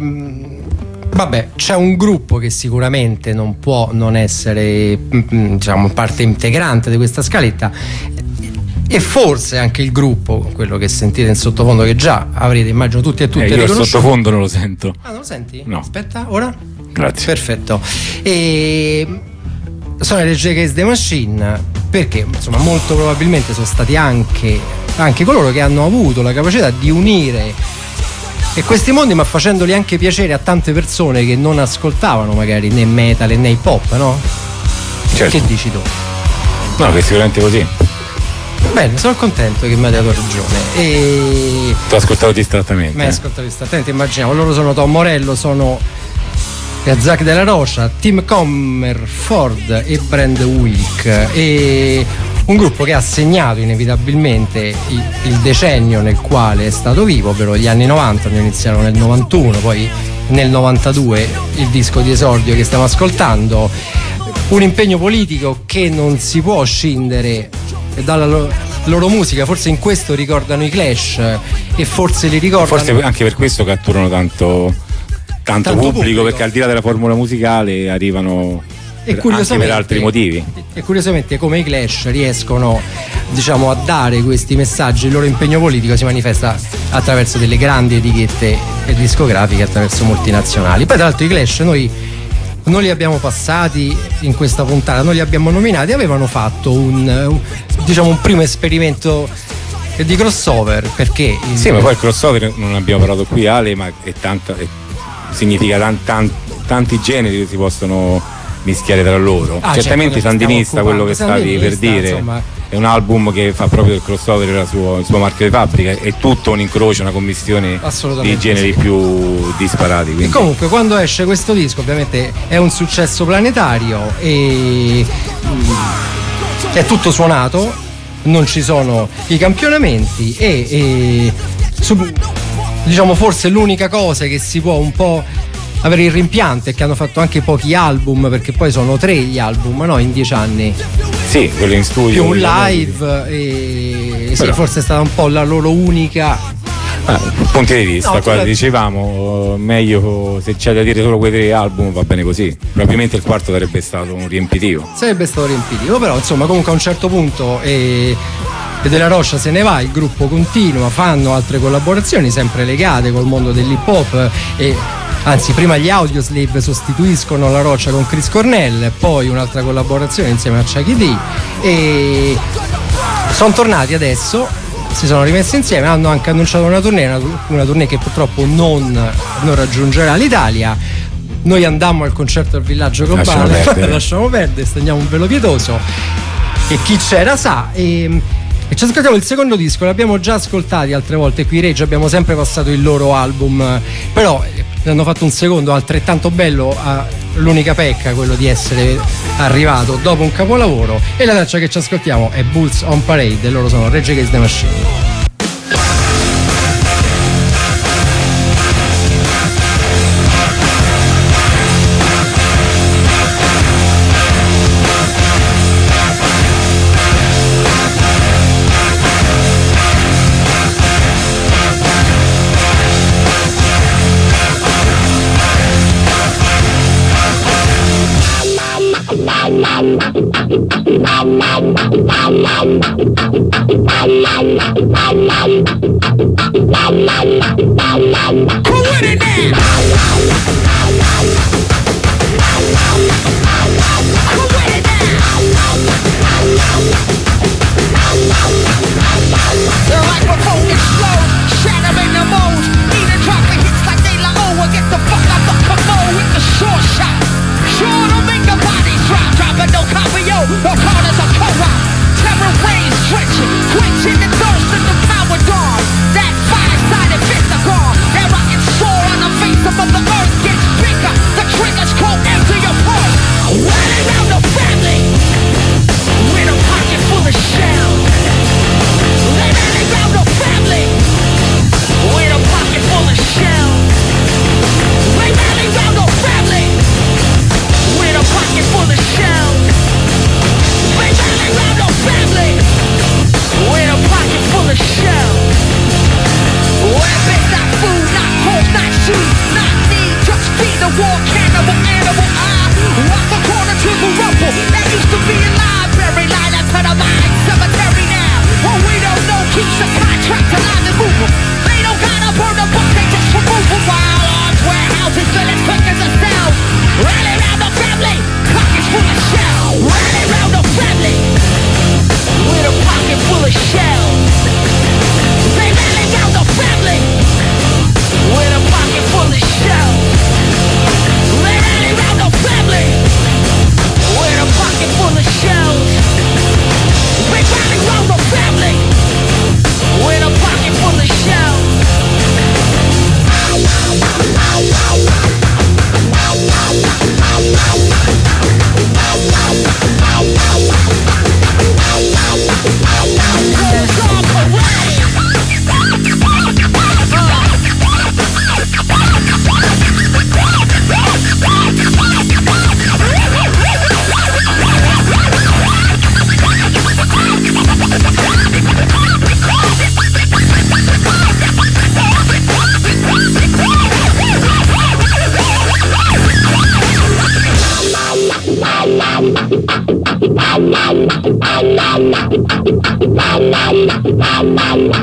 vabbè, c'è un gruppo che sicuramente non può non essere, diciamo, parte integrante di questa scaletta, e forse anche il gruppo, quello che sentite in sottofondo, che già avrete, immagino, tutti e tutte eh, io il riconosciuto. sottofondo non lo sento. Ah, non lo senti? No. Aspetta, ora? Grazie. Perfetto. E sono le Rage Against the Machine, perché insomma molto probabilmente sono stati anche, anche coloro che hanno avuto la capacità di unire e questi mondi, ma facendoli anche piacere a tante persone che non ascoltavano magari né metal né hip hop, no? Certo. Che dici tu? No, che è sicuramente così. Bene, sono contento che mi hai dato ragione. E Ti ho ascoltato distrattamente. mi hai ascoltato distrattamente, immaginiamo. Loro sono Tom Morello, sono Zach Della Rocha, Tim Comerford e Brand Wilk, e un gruppo che ha segnato inevitabilmente il, il decennio nel quale è stato vivo, ovvero gli anni novanta. Noi iniziarono nel novantuno, poi nel novantadue il disco di esordio che stiamo ascoltando, un impegno politico che non si può scindere dalla loro, loro musica. Forse in questo ricordano i Clash, e forse li ricordano, Forse anche per questo catturano tanto, tanto, Tanto pubblico, pubblico. perché al di là della formula musicale arrivano e per, anche per altri motivi. E curiosamente, come i Clash riescono, diciamo, a dare questi messaggi, il loro impegno politico si manifesta attraverso delle grandi etichette discografiche, attraverso multinazionali. Poi tra l'altro i Clash noi non li abbiamo passati in questa puntata, noi li abbiamo nominati. Avevano fatto un, un diciamo un primo esperimento di crossover, perché il, Sì, ma poi il crossover non abbiamo parlato qui, Ale, ma è tanta, è, significa tan, tan, tanti generi che si possono mischiare tra loro. Ah, Certamente certo, Sandinista, quello che occupando. stavi per Sandinista, dire, insomma, è un album che fa proprio il crossover il suo, il suo marchio di fabbrica, è tutto un incrocio, una commistione di generi sì. più disparati. Quindi. E comunque quando esce questo disco ovviamente è un successo planetario e mm, è tutto suonato, non ci sono i campionamenti e, e su, diciamo forse l'unica cosa che si può un po' avere il rimpianto è che hanno fatto anche pochi album, perché poi sono tre gli album, no? In dieci anni. Sì, quello in studio. Più un live e sì, Però. forse è stata un po' la loro unica. Ah, punti di vista, No, qua tu la- dicevamo, meglio se c'è da dire solo quei tre album va bene così. Probabilmente il quarto sarebbe stato un riempitivo. Sarebbe stato riempitivo, però insomma comunque a un certo punto e, e Della Rocha se ne va, il gruppo continua, fanno altre collaborazioni sempre legate col mondo dell'hip hop e anzi prima gli Audioslave sostituiscono La Rocha con Chris Cornell, poi un'altra collaborazione insieme a Chucky D e sono tornati adesso, si sono rimessi insieme, hanno anche annunciato una tournée, una, una tournée che purtroppo non, non raggiungerà l'Italia. Noi andammo al concerto al Villaggio Lasciamo Globale, perdere. lasciamo perdere, stendiamo un velo pietoso e chi c'era sa. E, e ci ascoltiamo il secondo disco, l'abbiamo già ascoltati altre volte qui Rage, abbiamo sempre passato il loro album, però ne hanno fatto un secondo altrettanto bello, a l'unica pecca quello di essere arrivato dopo un capolavoro, e la traccia che ci ascoltiamo è Bulls on Parade e loro sono Rage Against the Machine. Of the earth gets bigger, the triggers go into your pulse.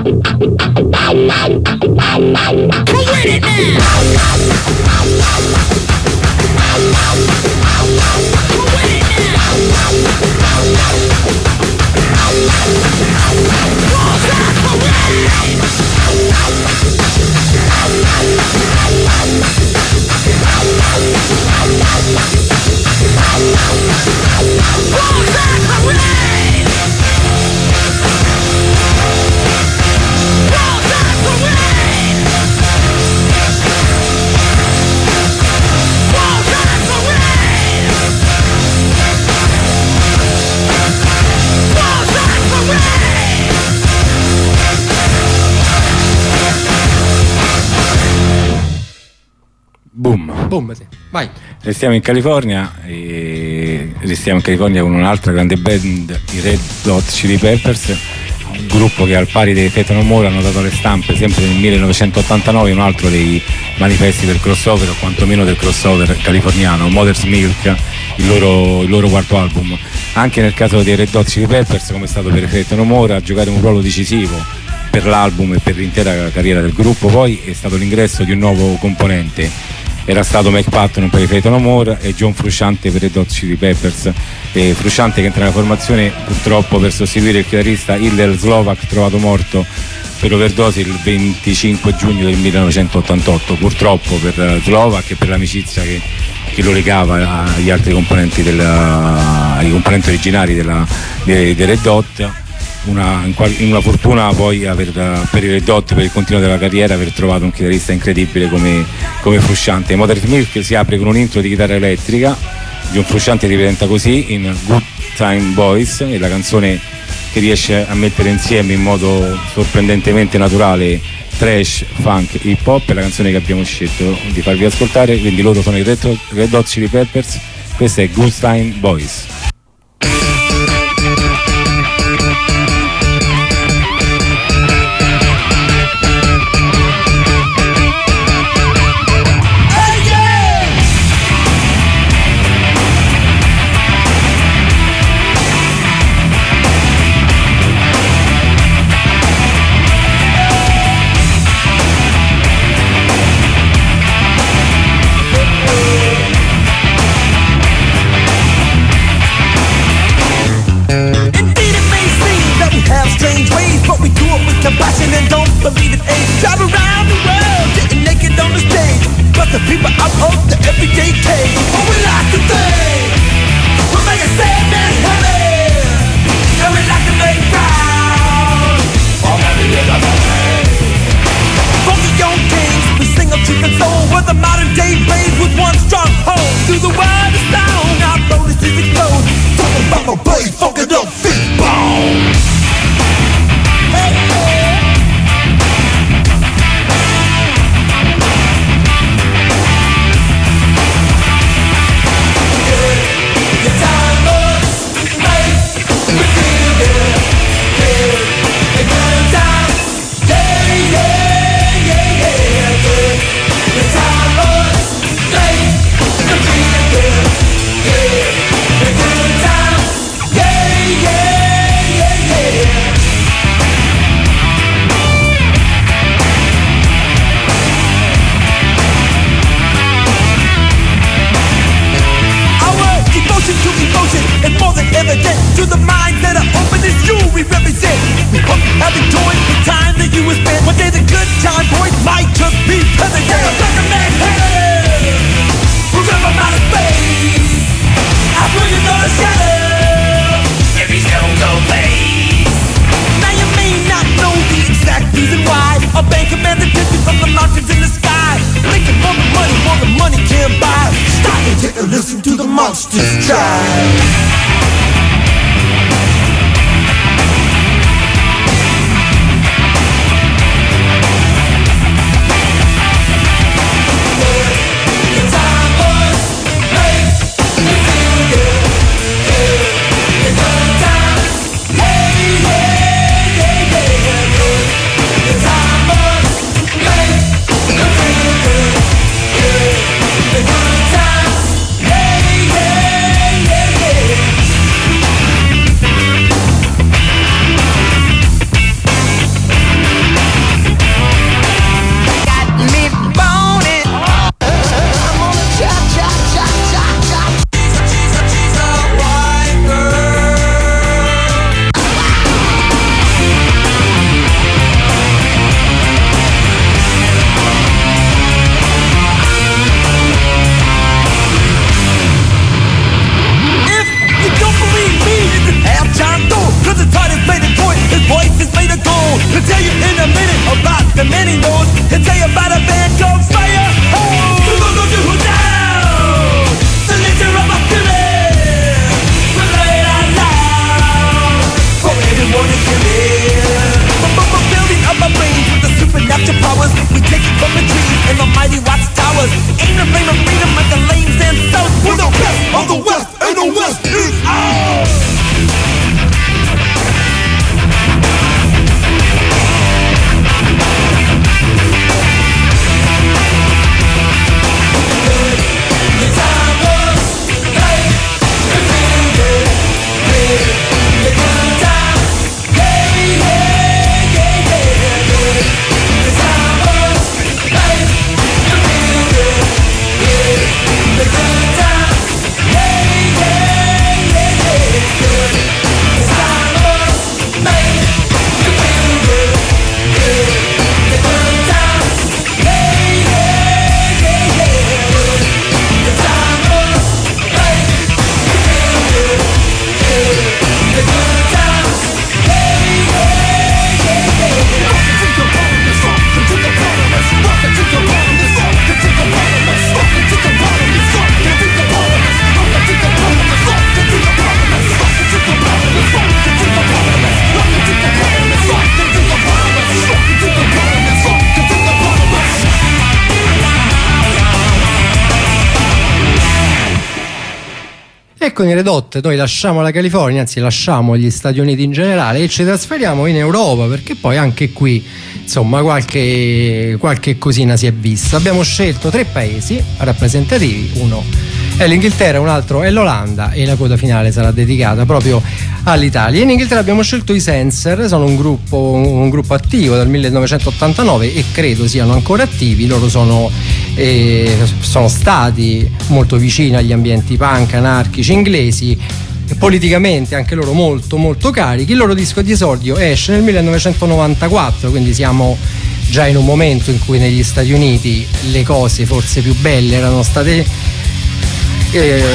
Boom. Boom, sì. Vai. Restiamo in California e restiamo in California con un'altra grande band, i Red Hot Chili Peppers, un gruppo che al pari dei Faith No More hanno dato le stampe sempre nel millenovecentottantanove, un altro dei manifesti del crossover, o quantomeno del crossover californiano, Mother's Milk, il loro, il loro quarto album. Anche nel caso dei Red Hot Chili Peppers, come è stato per i Faith No More, a giocare un ruolo decisivo per l'album e per l'intera carriera del gruppo poi è stato l'ingresso di un nuovo componente. Era stato Mike Patton per i Faith No More e John Frusciante per i Red Hot Chili Peppers. E Frusciante che entra nella formazione purtroppo per sostituire il chitarrista Hillel Slovak, trovato morto per overdosi il venticinque giugno del millenovecentottantotto, purtroppo per Slovak e per l'amicizia che, che lo legava agli altri componenti della, ai componenti originari della, dei, dei Red Hot. Una, una fortuna poi aver, per i Red Hot, per il continuo della carriera, aver trovato un chitarrista incredibile come, come Frusciante. Mother's Milk si apre con un intro di chitarra elettrica, John Frusciante si presenta così in Good Time Boys, è la canzone che riesce a mettere insieme in modo sorprendentemente naturale trash, funk, hip hop, è la canzone che abbiamo scelto di farvi ascoltare, quindi loro sono i Red Hot, Red Hot Chili Peppers, questa è Good Time Boys. Compassion and don't believe in age. Travel around the world, getting naked on the stage. But the people out of the everyday cage. What we like to think, we'll make a sad man happy. And we like to make proud. Oh, happy is a family. Funky young kings, we sing of truth and soul. We're the modern day braves with one strong hold. Through the world of sound, our bonus is exposed. Talking about my blade, funkin' up, feet, bone. Hey, hey. To the minds that are open as you we represent. We hope you have enjoyed the time that you have spent. One day the good time boys might just be present. Yeah, I'm like a man head. Remember my space. I bring another shadow. Every stone's on place. Now you may not know the exact reason why a band commanded distance from the mountains in the sky. Making more the money, more the money can buy. Stop and take a listen to the monsters try. Yeah. everybody knows. He'll tell you about a band called Fire. Oh, you gon' go do who down. The leader of my feeling. We play it out loud for everyone to hear. We're building up our brains with the supernatural powers. We take it from the trees and the mighty watchtowers. Aim the flame of freedom like the lanes and south. We're the best of the West, and the West is ours. E con i Red Hot noi lasciamo la California, anzi lasciamo gli Stati Uniti in generale e ci trasferiamo in Europa, perché poi anche qui insomma qualche, qualche cosina si è vista. Abbiamo scelto tre paesi rappresentativi, uno è l'Inghilterra, un altro è l'Olanda e la coda finale sarà dedicata proprio all'Italia. In Inghilterra abbiamo scelto i Senser, sono un gruppo, un gruppo attivo dal millenovecentottantanove e credo siano ancora attivi. Loro sono, eh, sono stati molto vicini agli ambienti punk, anarchici inglesi, politicamente anche loro molto molto carichi. Il loro disco di esordio esce nel millenovecentonovantaquattro, quindi siamo già in un momento in cui negli Stati Uniti le cose forse più belle erano state eh,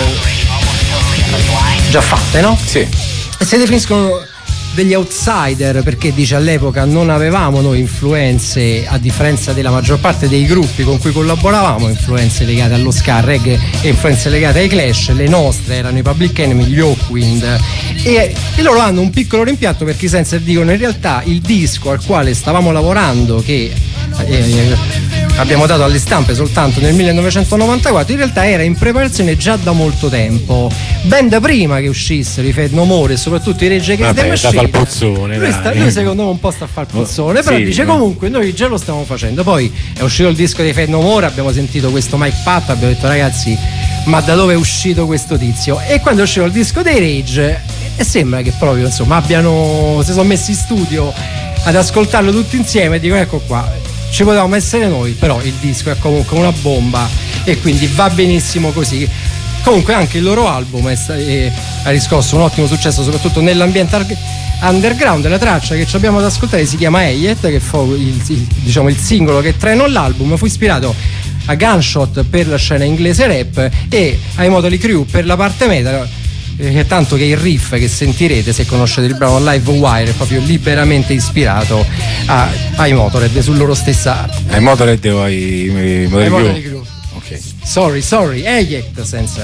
già fatte, no? Sì. E si definiscono degli outsider perché dice all'epoca non avevamo noi influenze, a differenza della maggior parte dei gruppi con cui collaboravamo, influenze legate allo ska, reggae e influenze legate ai Clash. Le nostre erano i Public Enemy, gli Hawkwind e, e loro hanno un piccolo rimpianto perché i Senser dicono in realtà il disco al quale stavamo lavorando, che eh, abbiamo dato alle stampe soltanto nel millenovecentonovantaquattro, in realtà era in preparazione già da molto tempo, ben da prima che uscissero i Fate No More e soprattutto i Rage Against the Machine. Sta fal puzzone, lui, sta, lui secondo me un po' sta a far puzzone, però sì, dice no. comunque noi già lo stiamo facendo. Poi è uscito il disco dei Fate No More, abbiamo sentito questo Mike Patton, abbiamo detto ragazzi ma da dove è uscito questo tizio? E quando è uscito il disco dei Rage e sembra che proprio insomma abbiano, si sono messi in studio ad ascoltarlo tutti insieme e dicono ecco qua, ci potevamo essere noi, però il disco è comunque una bomba e quindi va benissimo così. Comunque anche il loro album è, è, ha riscosso un ottimo successo soprattutto nell'ambiente underground. La traccia che ci abbiamo ad ascoltare si chiama Hayet, che fu il, il, diciamo, il singolo che trainò l'album, fu ispirato a Gunshot per la scena inglese rap e ai Motley Crue per la parte metal, eh, tanto che il riff che sentirete se conoscete il brano Live Wire è proprio liberamente ispirato a, ai Motorhead, sul loro stessa arte. Ai Motorhead o ai, ai Motley Crue? Crue. Ok. Sorry, sorry, Hayet Senser.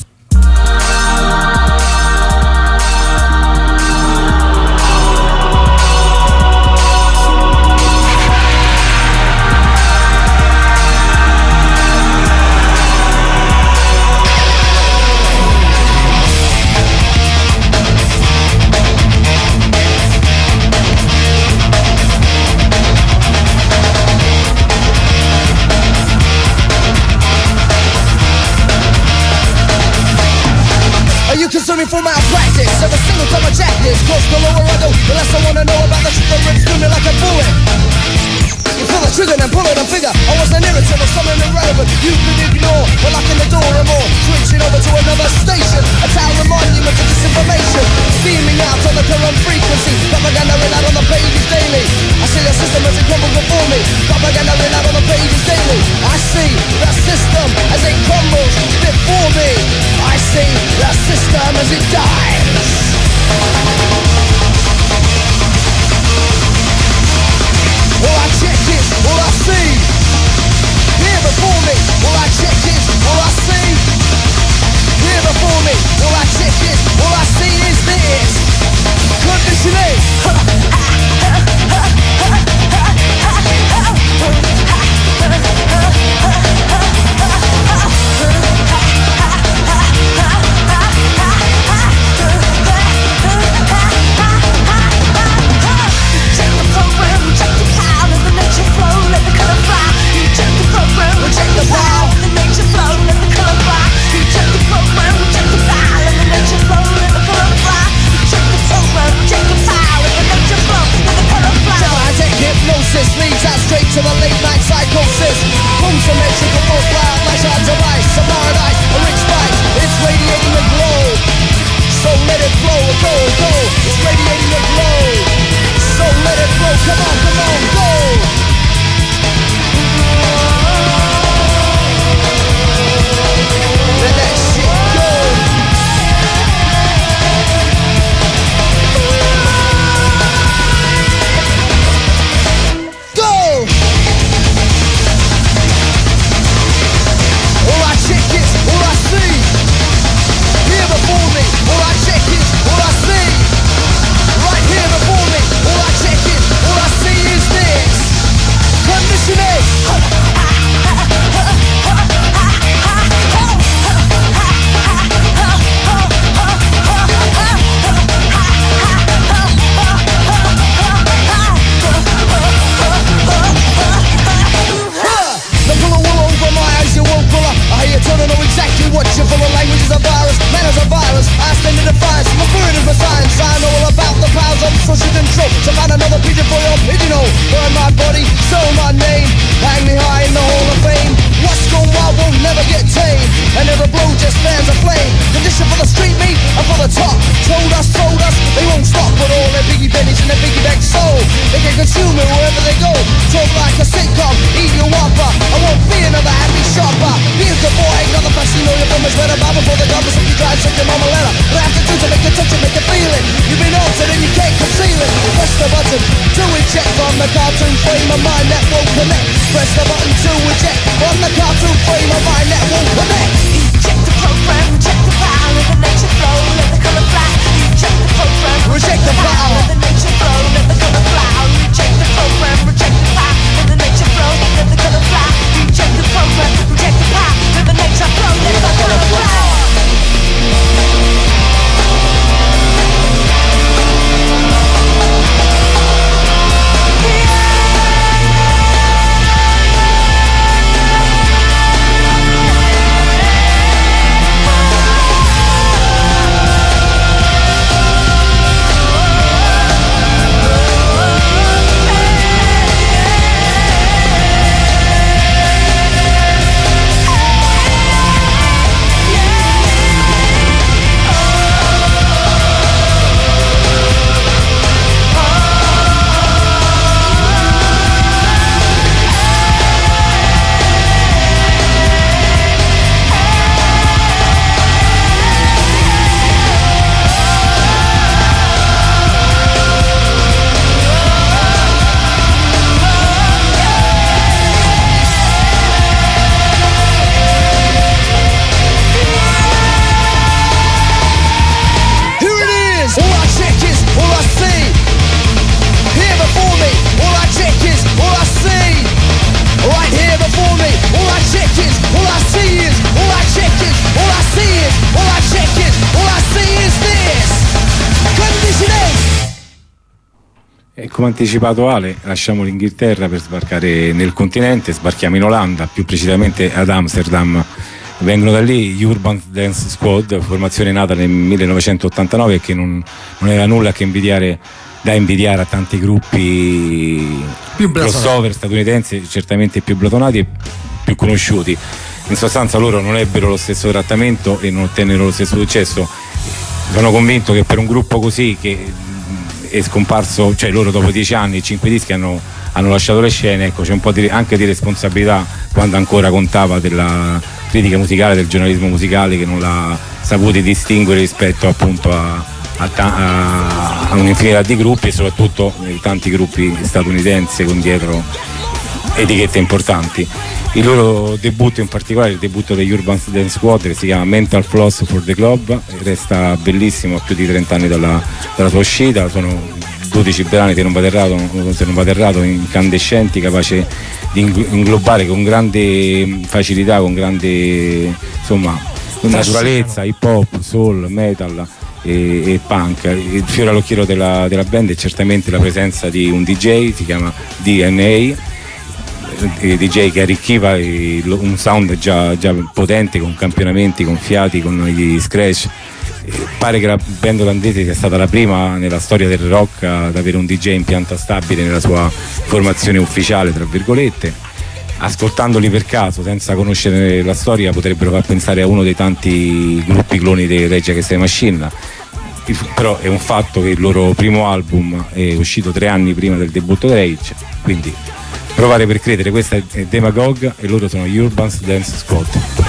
Concerning for malpractice, every single time I jack this, close the lower I do, the less I wanna know about the shit that rips through me like a bullet. You pull the trigger and pull it and figure I was an irritant or something irrelevant you could ignore, but locking the door and more, switching over to another station, a tower monument of disinformation, beaming out on the current frequency, propaganda in out on the pages daily. I see the system as it crumbles before me, propaganda in out on the pages daily. I see the system as it crumbles before me. I see the system as it dies. All I check is, all I a late night psychosis. Homes are metrical, full cloud, like shards of ice, a paradise, a rich spice. It's radiating the glow. So let it flow, go, go. It's radiating the glow. So let it flow. Come on, come on, go. Let that shit go. Go. All I check is, all I see. Here before me, all I check is, all I see. Right here before me, all I check is, all I see is this. Conditioning. The pull a wool over my eyes, you won't pull up. I hear you trying to know exactly what you're full of. Language is a virus, manners a virus. I stand in defiance, my spirit is my science. I know all about the powers of social control. So find another pigeon for your pigeonhole. Burn my body, sell my name. Hang me high in the hall of fame. What's gone wild won't never get tame. And every blow just fans a flame. Condition for the street meat and for the top. Told us, told us, they won't stop with all their biggie bennies and their biggie bag soul. They can consume it wherever they go. Talk like a sitcom, eat your whopper. I won't be another happy shopper. Be a good boy, another fascino, your from is better. Bible for the government, so you try and check your mama letter. But I have to do to make you touch it, make you feel it. You've been altered and you can't conceal it. Press the button to eject from the cartoon frame of mind that won't connect. Press the button to eject from the cartoon frame of mind that won't connect. Eject the program, reject the power of the nature flow, let the color fly. Eject the program, Reject the power of the nature flow, let the color fly. Reject the program, reject the power of the nature flow, let the color fly. Reject the program, reject the power of the nature flow, let the color fly. Come anticipato Ale, lasciamo l'Inghilterra per sbarcare nel continente, sbarchiamo in Olanda, più precisamente ad Amsterdam. Vengono da lì gli Urban Dance Squad, formazione nata nel millenovecentottantanove e che non, non era nulla che invidiare, da invidiare a tanti gruppi più crossover statunitensi, certamente più blatonati e più conosciuti. In sostanza loro non ebbero lo stesso trattamento e non ottennero lo stesso successo. Sono convinto che per un gruppo così, che è scomparso, cioè loro dopo dieci anni, cinque dischi hanno, hanno lasciato le scene, ecco, c'è un po' di, anche di responsabilità quando ancora contava della critica musicale, del giornalismo musicale, che non l'ha saputo distinguere rispetto appunto a, a, a, a un'infinità di gruppi e soprattutto tanti gruppi statunitensi con dietro etichette importanti. Il loro debutto, in particolare il debutto degli Urban Dance Squad, che si chiama Mental Floss for the Club, resta bellissimo a più di trenta anni dalla, dalla sua uscita. Sono dodici brani, se non vado errato, se non vado errato, incandescenti, capaci di inglobare con grande facilità, con grande insomma naturalezza, hip hop, soul, metal e, e punk. Il fiore all'occhiello della, della band è certamente la presenza di un D J, si chiama D N A, D J che arricchiva un sound già, già potente, con campionamenti, con fiati, con gli scratch Eh, pare che la band olandese sia stata la prima nella storia del rock ad avere un D J in pianta stabile nella sua formazione ufficiale, tra virgolette. Ascoltandoli per caso, senza conoscere la storia, potrebbero far pensare a uno dei tanti gruppi cloni dei Rage Against the Machine. Però è un fatto che il loro primo album è uscito tre anni prima del debutto di Rage, quindi provare per credere. Questa è Demagogue e loro sono Urban Dance Squad.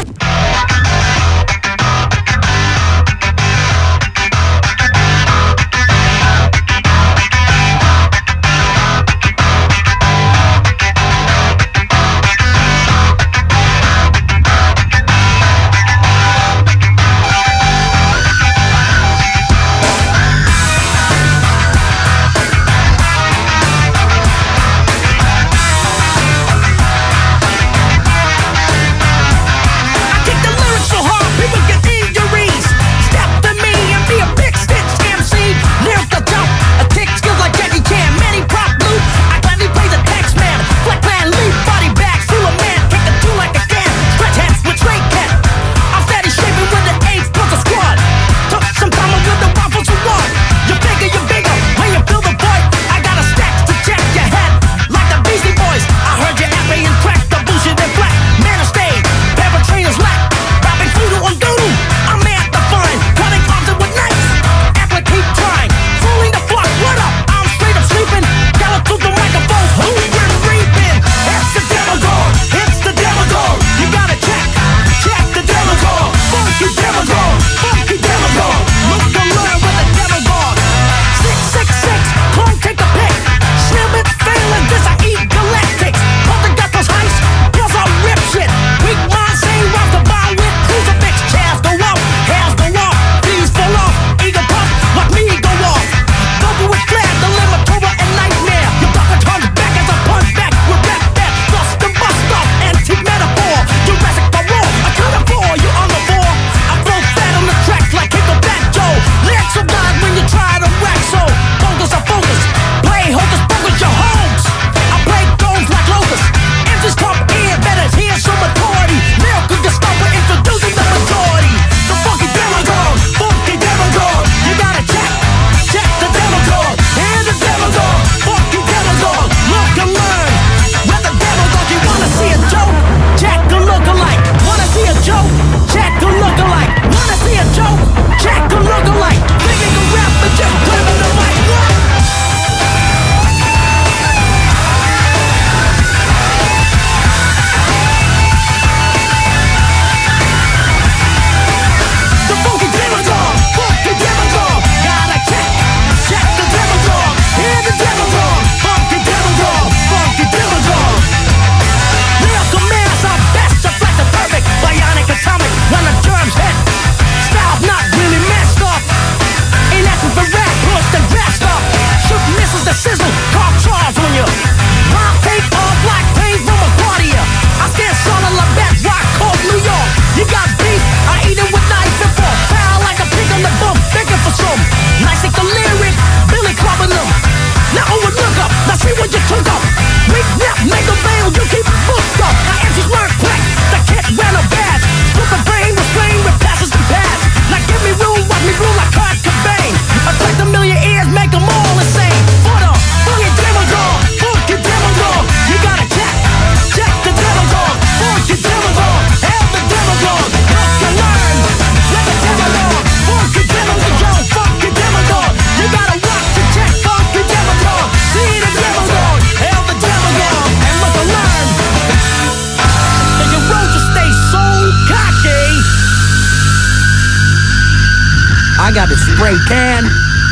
I got a spray can.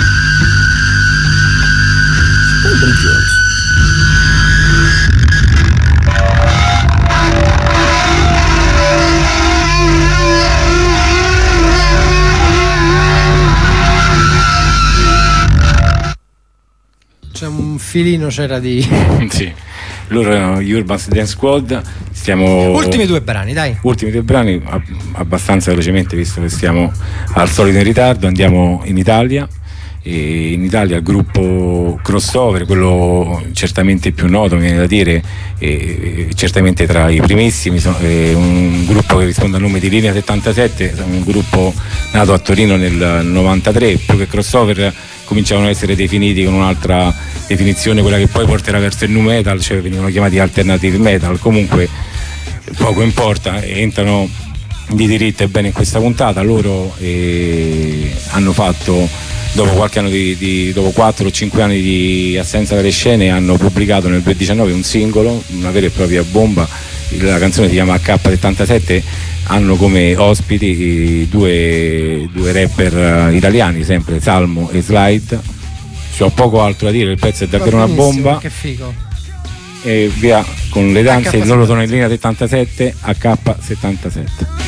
Spray them drugs. C'è un filino, c'era di... Sì, loro erano Urban Dance Squad. Stiamo... Ultimi due brani, dai. Ultimi due brani, abbastanza velocemente, visto che stiamo al solito in ritardo. Andiamo in Italia E in Italia il gruppo Crossover, quello certamente più noto, mi viene da dire, e certamente tra i primissimi, è un gruppo che risponde al nome di Linea settantasette, un gruppo nato a Torino nel novantatré. Più che Crossover cominciavano ad essere definiti con un'altra definizione, quella che poi porterà verso il nu metal, cioè venivano chiamati alternative metal. Comunque poco importa, entrano di diritto e bene in questa puntata. Loro eh, hanno fatto, dopo qualche anno di, di dopo quattro o cinque anni di assenza dalle scene, hanno pubblicato nel duemiladiciannove un singolo, una vera e propria bomba. La canzone si chiama acca settantasette. Hanno come ospiti due, due rapper italiani, sempre Salmo e Slide. C'ho poco altro da dire, il pezzo è davvero una bomba. Che figo. E via con le danze. Loro sono in Linea settantasette, acca settantasette.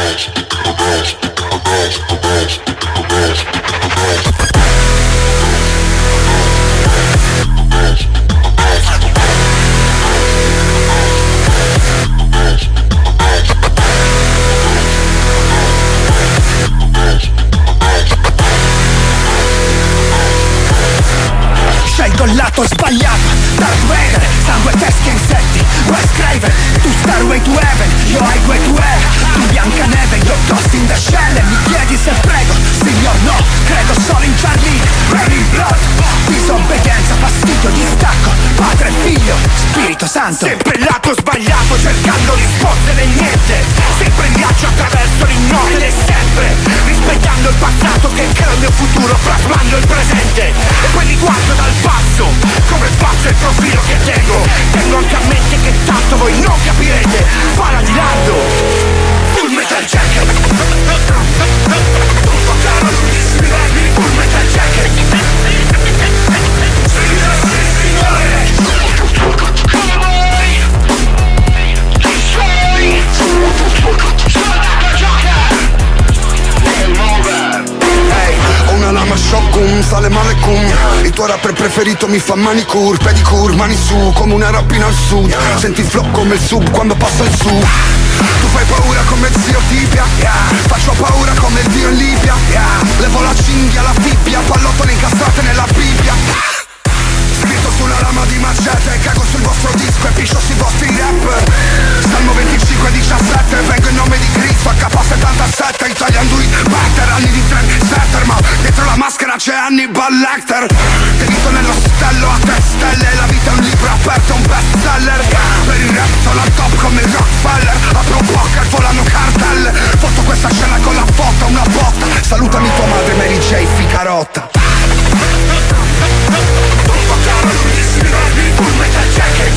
Scelgo il lato sbagliato, Darth Vader, sangue, testi e insetti, Wes Craven, tu Starway to Heaven, io Highway to Hell, tu Biancaneve, io Ghost in the Shell. E mi chiedi se prego, signor no, credo solo in Charlie, Raining Blood, disobbedienza, fastidio, distacco, padre e figlio, Spirito Santo. Sempre il lato sbagliato, cercando risposte nel niente, sempre in viaggio attraverso l'ignoto e sempre rispecchiando il passato che crea il mio futuro, plasmando il presente. E poi li guardo dal basso, come basso il profilo che tengo. Tengo anche a mente che tanto voi non capirete. Pala di lardo, Full Metal Jacket. Tutto caro, lunghissimi verbi, Full Metal Jacket. Una lama shotgun, sale malekum. Il tuo rapper preferito mi fa manicure, pedicure, mani su come una rapina al sud. Senti il flow come il sub quando passa il su. Tu fai paura come zio Tibia, faccio paura come il dio in Libia. Levo la cinghia, la fibbia, pallottole incastrate nella Bibbia. Scritto sulla lama di macete, cago sul vostro disco e piscio sui vostri rapper. Salmo venticinque diciassette, vengo in nome di Cristo, acca settantasette, Italian do it better, anni di trendsetter, ma dietro la maschera c'è Hannibal Lecter. Delitto nello stello a tre stelle, la vita è un libro aperto, un bestseller. Per il rap sono al top come il Rockefeller, apro un poker, volano cartelle. Foto questa scena con la foto, una botta. Salutami tua madre Mary J. Ficarotta. Full Metal Jacket.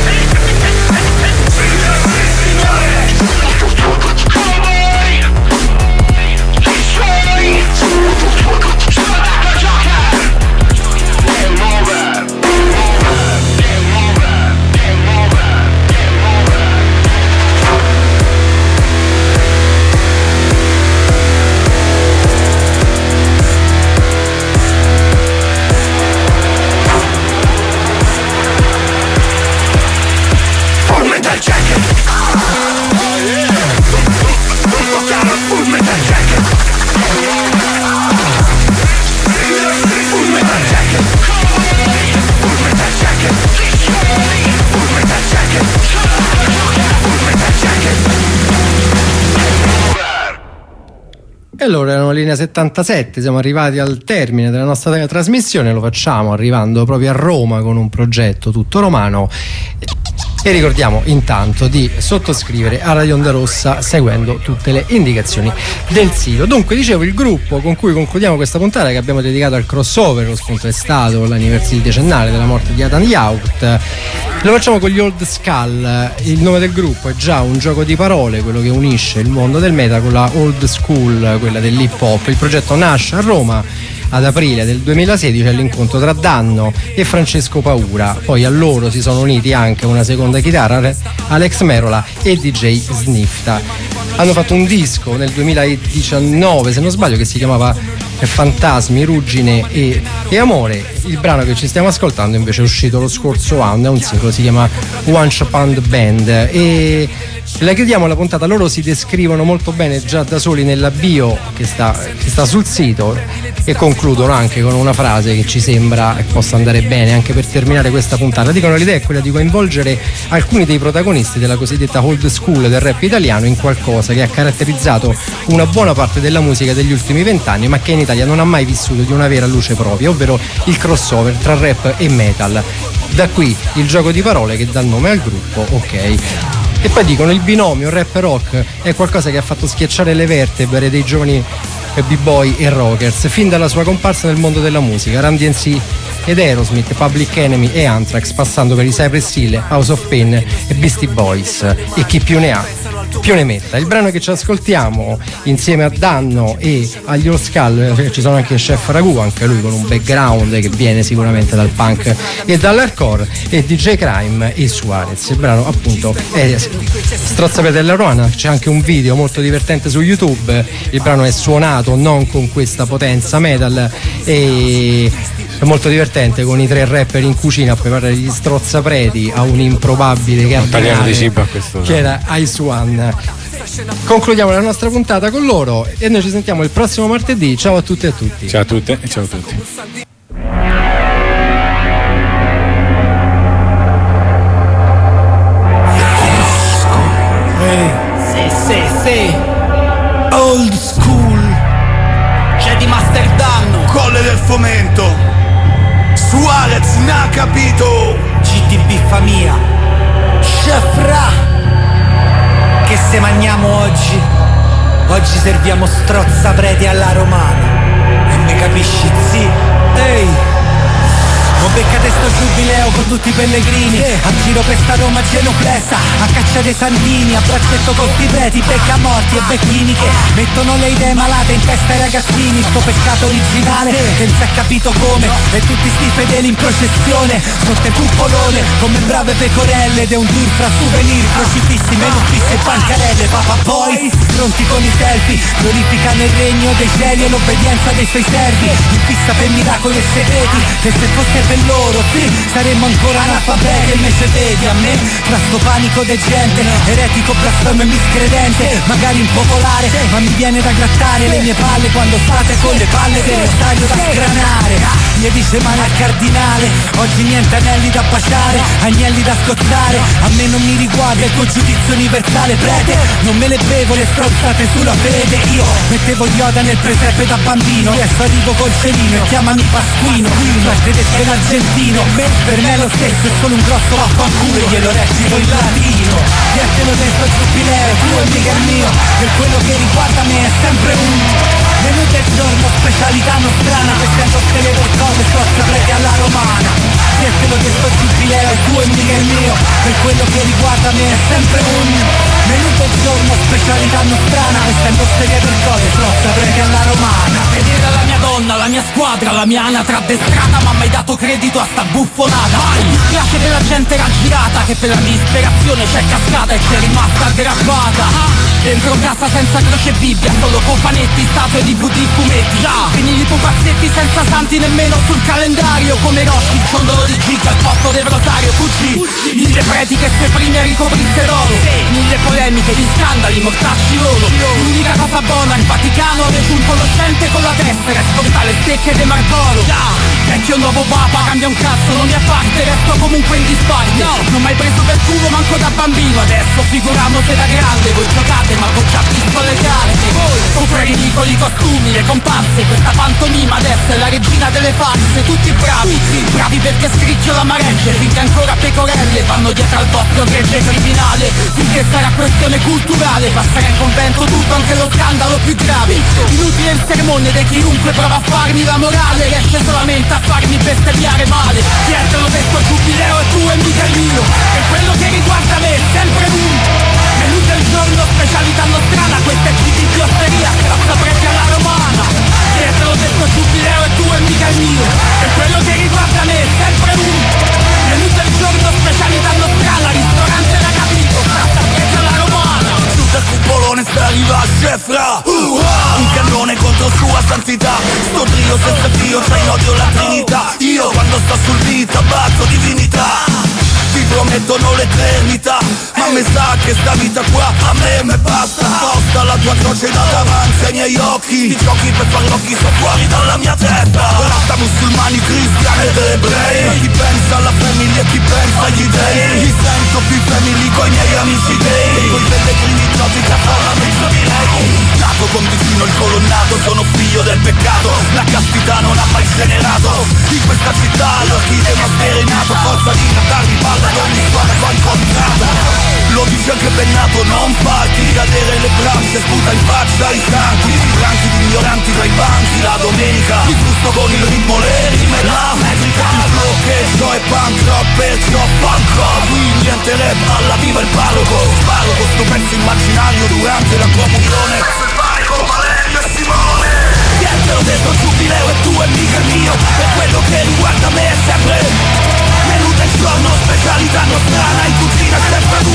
E allora erano Linea settantasette, siamo arrivati al termine della nostra trasmissione, lo facciamo arrivando proprio a Roma con un progetto tutto romano. E ricordiamo intanto di sottoscrivere a Radio Onda Rossa seguendo tutte le indicazioni del sito. Dunque, dicevo, il gruppo con cui concludiamo questa puntata, che abbiamo dedicato al crossover, lo spunto è stato l'anniversario decennale della morte di Adam Yaucht. Lo facciamo con gli Old Skull. Il nome del gruppo è già un gioco di parole, quello che unisce il mondo del metal con la old school, quella dell'hip hop. Il progetto nasce a Roma ad aprile del duemilasedici all'incontro tra Danno e Francesco Paura. Poi a loro si sono uniti anche una seconda chitarra, Alex Merola e D J Snifta. Hanno fatto un disco nel duemiladiciannove, se non sbaglio, che si chiamava Fantasmi, Ruggine e, e Amore. Il brano che ci stiamo ascoltando invece è uscito lo scorso anno, è un singolo, si chiama One Shop Band. E La chiudiamo la puntata, loro si descrivono molto bene già da soli nella bio che sta, che sta sul sito, e concludono anche con una frase che ci sembra possa andare bene anche per terminare questa puntata. Dicono: l'idea è quella di coinvolgere alcuni dei protagonisti della cosiddetta old school del rap italiano in qualcosa che ha caratterizzato una buona parte della musica degli ultimi vent'anni, ma che in Italia non ha mai vissuto di una vera luce propria, ovvero il crossover tra rap e metal. Da qui il gioco di parole che dà nome al gruppo, ok. E poi dicono: il binomio rap e rock è qualcosa che ha fatto schiacciare le vertebre dei giovani b-boy e rockers fin dalla sua comparsa nel mondo della musica. Run D M C ed Aerosmith, Public Enemy e Anthrax, passando per i Cypress Hill, House of Pain e Beastie Boys, e chi più ne ha più ne metta. Il brano che ci ascoltiamo insieme a Danno e agli Old Skull, ci sono anche Chef Ragù, anche lui con un background che viene sicuramente dal punk e dall'hardcore, e D J Crime e Suarez. Il brano appunto è Strozza per della Ruana, c'è anche un video molto divertente su YouTube. Il brano è suonato non con questa potenza metal e è molto divertente, con i tre rapper in cucina a preparare gli strozzapreti a un improbabile cardinale di cibo a questo che era Ice One. Concludiamo la nostra puntata con loro e noi ci sentiamo il prossimo martedì. Ciao a tutti e a tutti. Ciao a tutte e ciao a tutti. Sì, sì, sì. Old school, C'è di Master Danno, Colle del Fomento, Suarez n'ha capito. G T B famiglia, Chef Ra, che se mangiamo oggi, oggi serviamo strozzapreti alla romana. E mi capisci, zi? Ehi, ho beccate sto giubileo con tutti i pellegrini, a giro per sta Roma genuflessa, a caccia dei santini, a braccetto con i preti, becca morti e becchini che mettono le idee malate in testa ai ragazzini. Sto pescato originale che non si è capito come, e tutti sti fedeli in processione sotto il cupolone come brave pecorelle, ed è un tour fra souvenir, crocifissi, menufissi e bancarelle. Papa poi pronti con i selfie, glorificano il regno dei cieli e l'obbedienza dei suoi servi, in fissa per miracoli e segreti, che se fosse per loro, sì, saremmo ancora analfabeti. Invece vedi a me, tra sto panico de gente, eretico, blasfemo e miscredente, magari impopolare, ma mi viene da grattare le mie palle quando state con le palle dell'ostario da sgranare. Gli dice male al cardinale, oggi niente anelli da baciare, agnelli da scozzare, a me non mi riguarda il tuo giudizio universale, prete, non me le bevo le strozzate sulla fede. Io mettevo Yoda nel presepe da bambino, adesso arrivo col celino e chiamami Pasquino, tra il tedesco e l'argentino, per me è lo stesso, è solo un grosso vaffanculo e glielo recito in latino. Dietelo dentro il giubileo, tu e mica il mio, per quello che riguarda me è sempre un menù del giorno, specialità nostrana, vestendo stelle per cose, strozzapreti alla romana. Dietelo dentro il giubileo, tu e mica il mio, per quello che riguarda me è sempre un menù del giorno, specialità nostrana, vestendo stelle per cose, strozzapreti alla romana. vedere la mia donna, la mia squadra, la mia anatra addestrata, ma mai dato credito a sta buffonata. Vai, mi piace che la gente era girata, che per la disperazione c'è cascata e c'è rimasta aggrappata. Dentro casa senza croce e Bibbia, solo cofanetti, statue di V D, fumetti. Già, finiti i pupazzetti senza santi nemmeno sul calendario, come Rossi, il ciondolo di Giga al posto del rosario. Fuggì, mille preti che sue prime ricoprisse d'oro, mille polemiche di scandali, mortacci loro. L'unica cosa buona, il Vaticano ha reso un conoscente con la tessera e scorta le stecche de Marcoro. Già, vecchio nuovo papa, cambia un cazzo, non mi apparte, resto comunque in disparte. No, non mai preso per culo manco da bambino, adesso figuriamo se da grande. Voi giocate ma con già pistole cariche, voi sopra i ridicoli costumi, le comparse, questa pantomima adesso è la regina delle farse. Tutti bravi, tutti bravi perché scricchio la mareggia, finché ancora pecorelle vanno dietro al vostro gregge criminale. Finché sarà questione culturale, passerà in convento tutto, anche lo scandalo più grave. Inutile il sermone di chiunque prova a farmi la morale, riesce solamente a farmi bestemmiare male. Dietro questo giubileo e tu e mica il mio, e quello che riguarda me è sempre un menù del giorno, specialità nostrana, questa è G T P osteria, strozzapreti alla romana. Dietro questo giubileo e tu e mica il mio, e quello che riguarda me è sempre un menù del giorno, specialità nostrana, ristorante da capito, strozzapreti alla romana. Su dal cupolone sta arriva Chef Ra, uh-huh. Un cannone contro sua santità, sto trio senza Dio, tra in odio la Trinità. Io quando sto sul beat abbazzo divinità, ti promettono l'eternità, ma me me sa che sta vita qua a me me basta. Sposta la tua croce da davanti ai miei occhi. Ti giochi per farlocchi, sto fuori dalla mia testa. Rasta musulmani, cristiani ed ebrei. Ma chi pensa alla famiglia e chi pensa agli dei. Mi sento più family coi miei amici gay. Coi pellegrini ignoti che affollano i giubilei. Nato con vicino il colonnato, sono figlio del peccato. La castità non ha mai generato in questa città l'orchidea mi ha serenato. Forza di cantarmi palla ad ogni squadra che ho incontrato. Lo dice anche Bennato, non farti cadere le braccia, sputa in faccia i santi. Branchi di ignoranti tra i banchi la domenica. Mi frusto con il ritmo, le rime, la metrica. Il flow che so è punk rock, perciò punk rock. Qui niente rap, alla viva il parroco. Sparo con sto pezzo immaginario durante la comunione. Con Valerio e Simone. Niente ho detto giubileo e tu è mica il mio. Per quello che riguarda me è sempre menù del giorno, specialità nostrana. In cucina sempre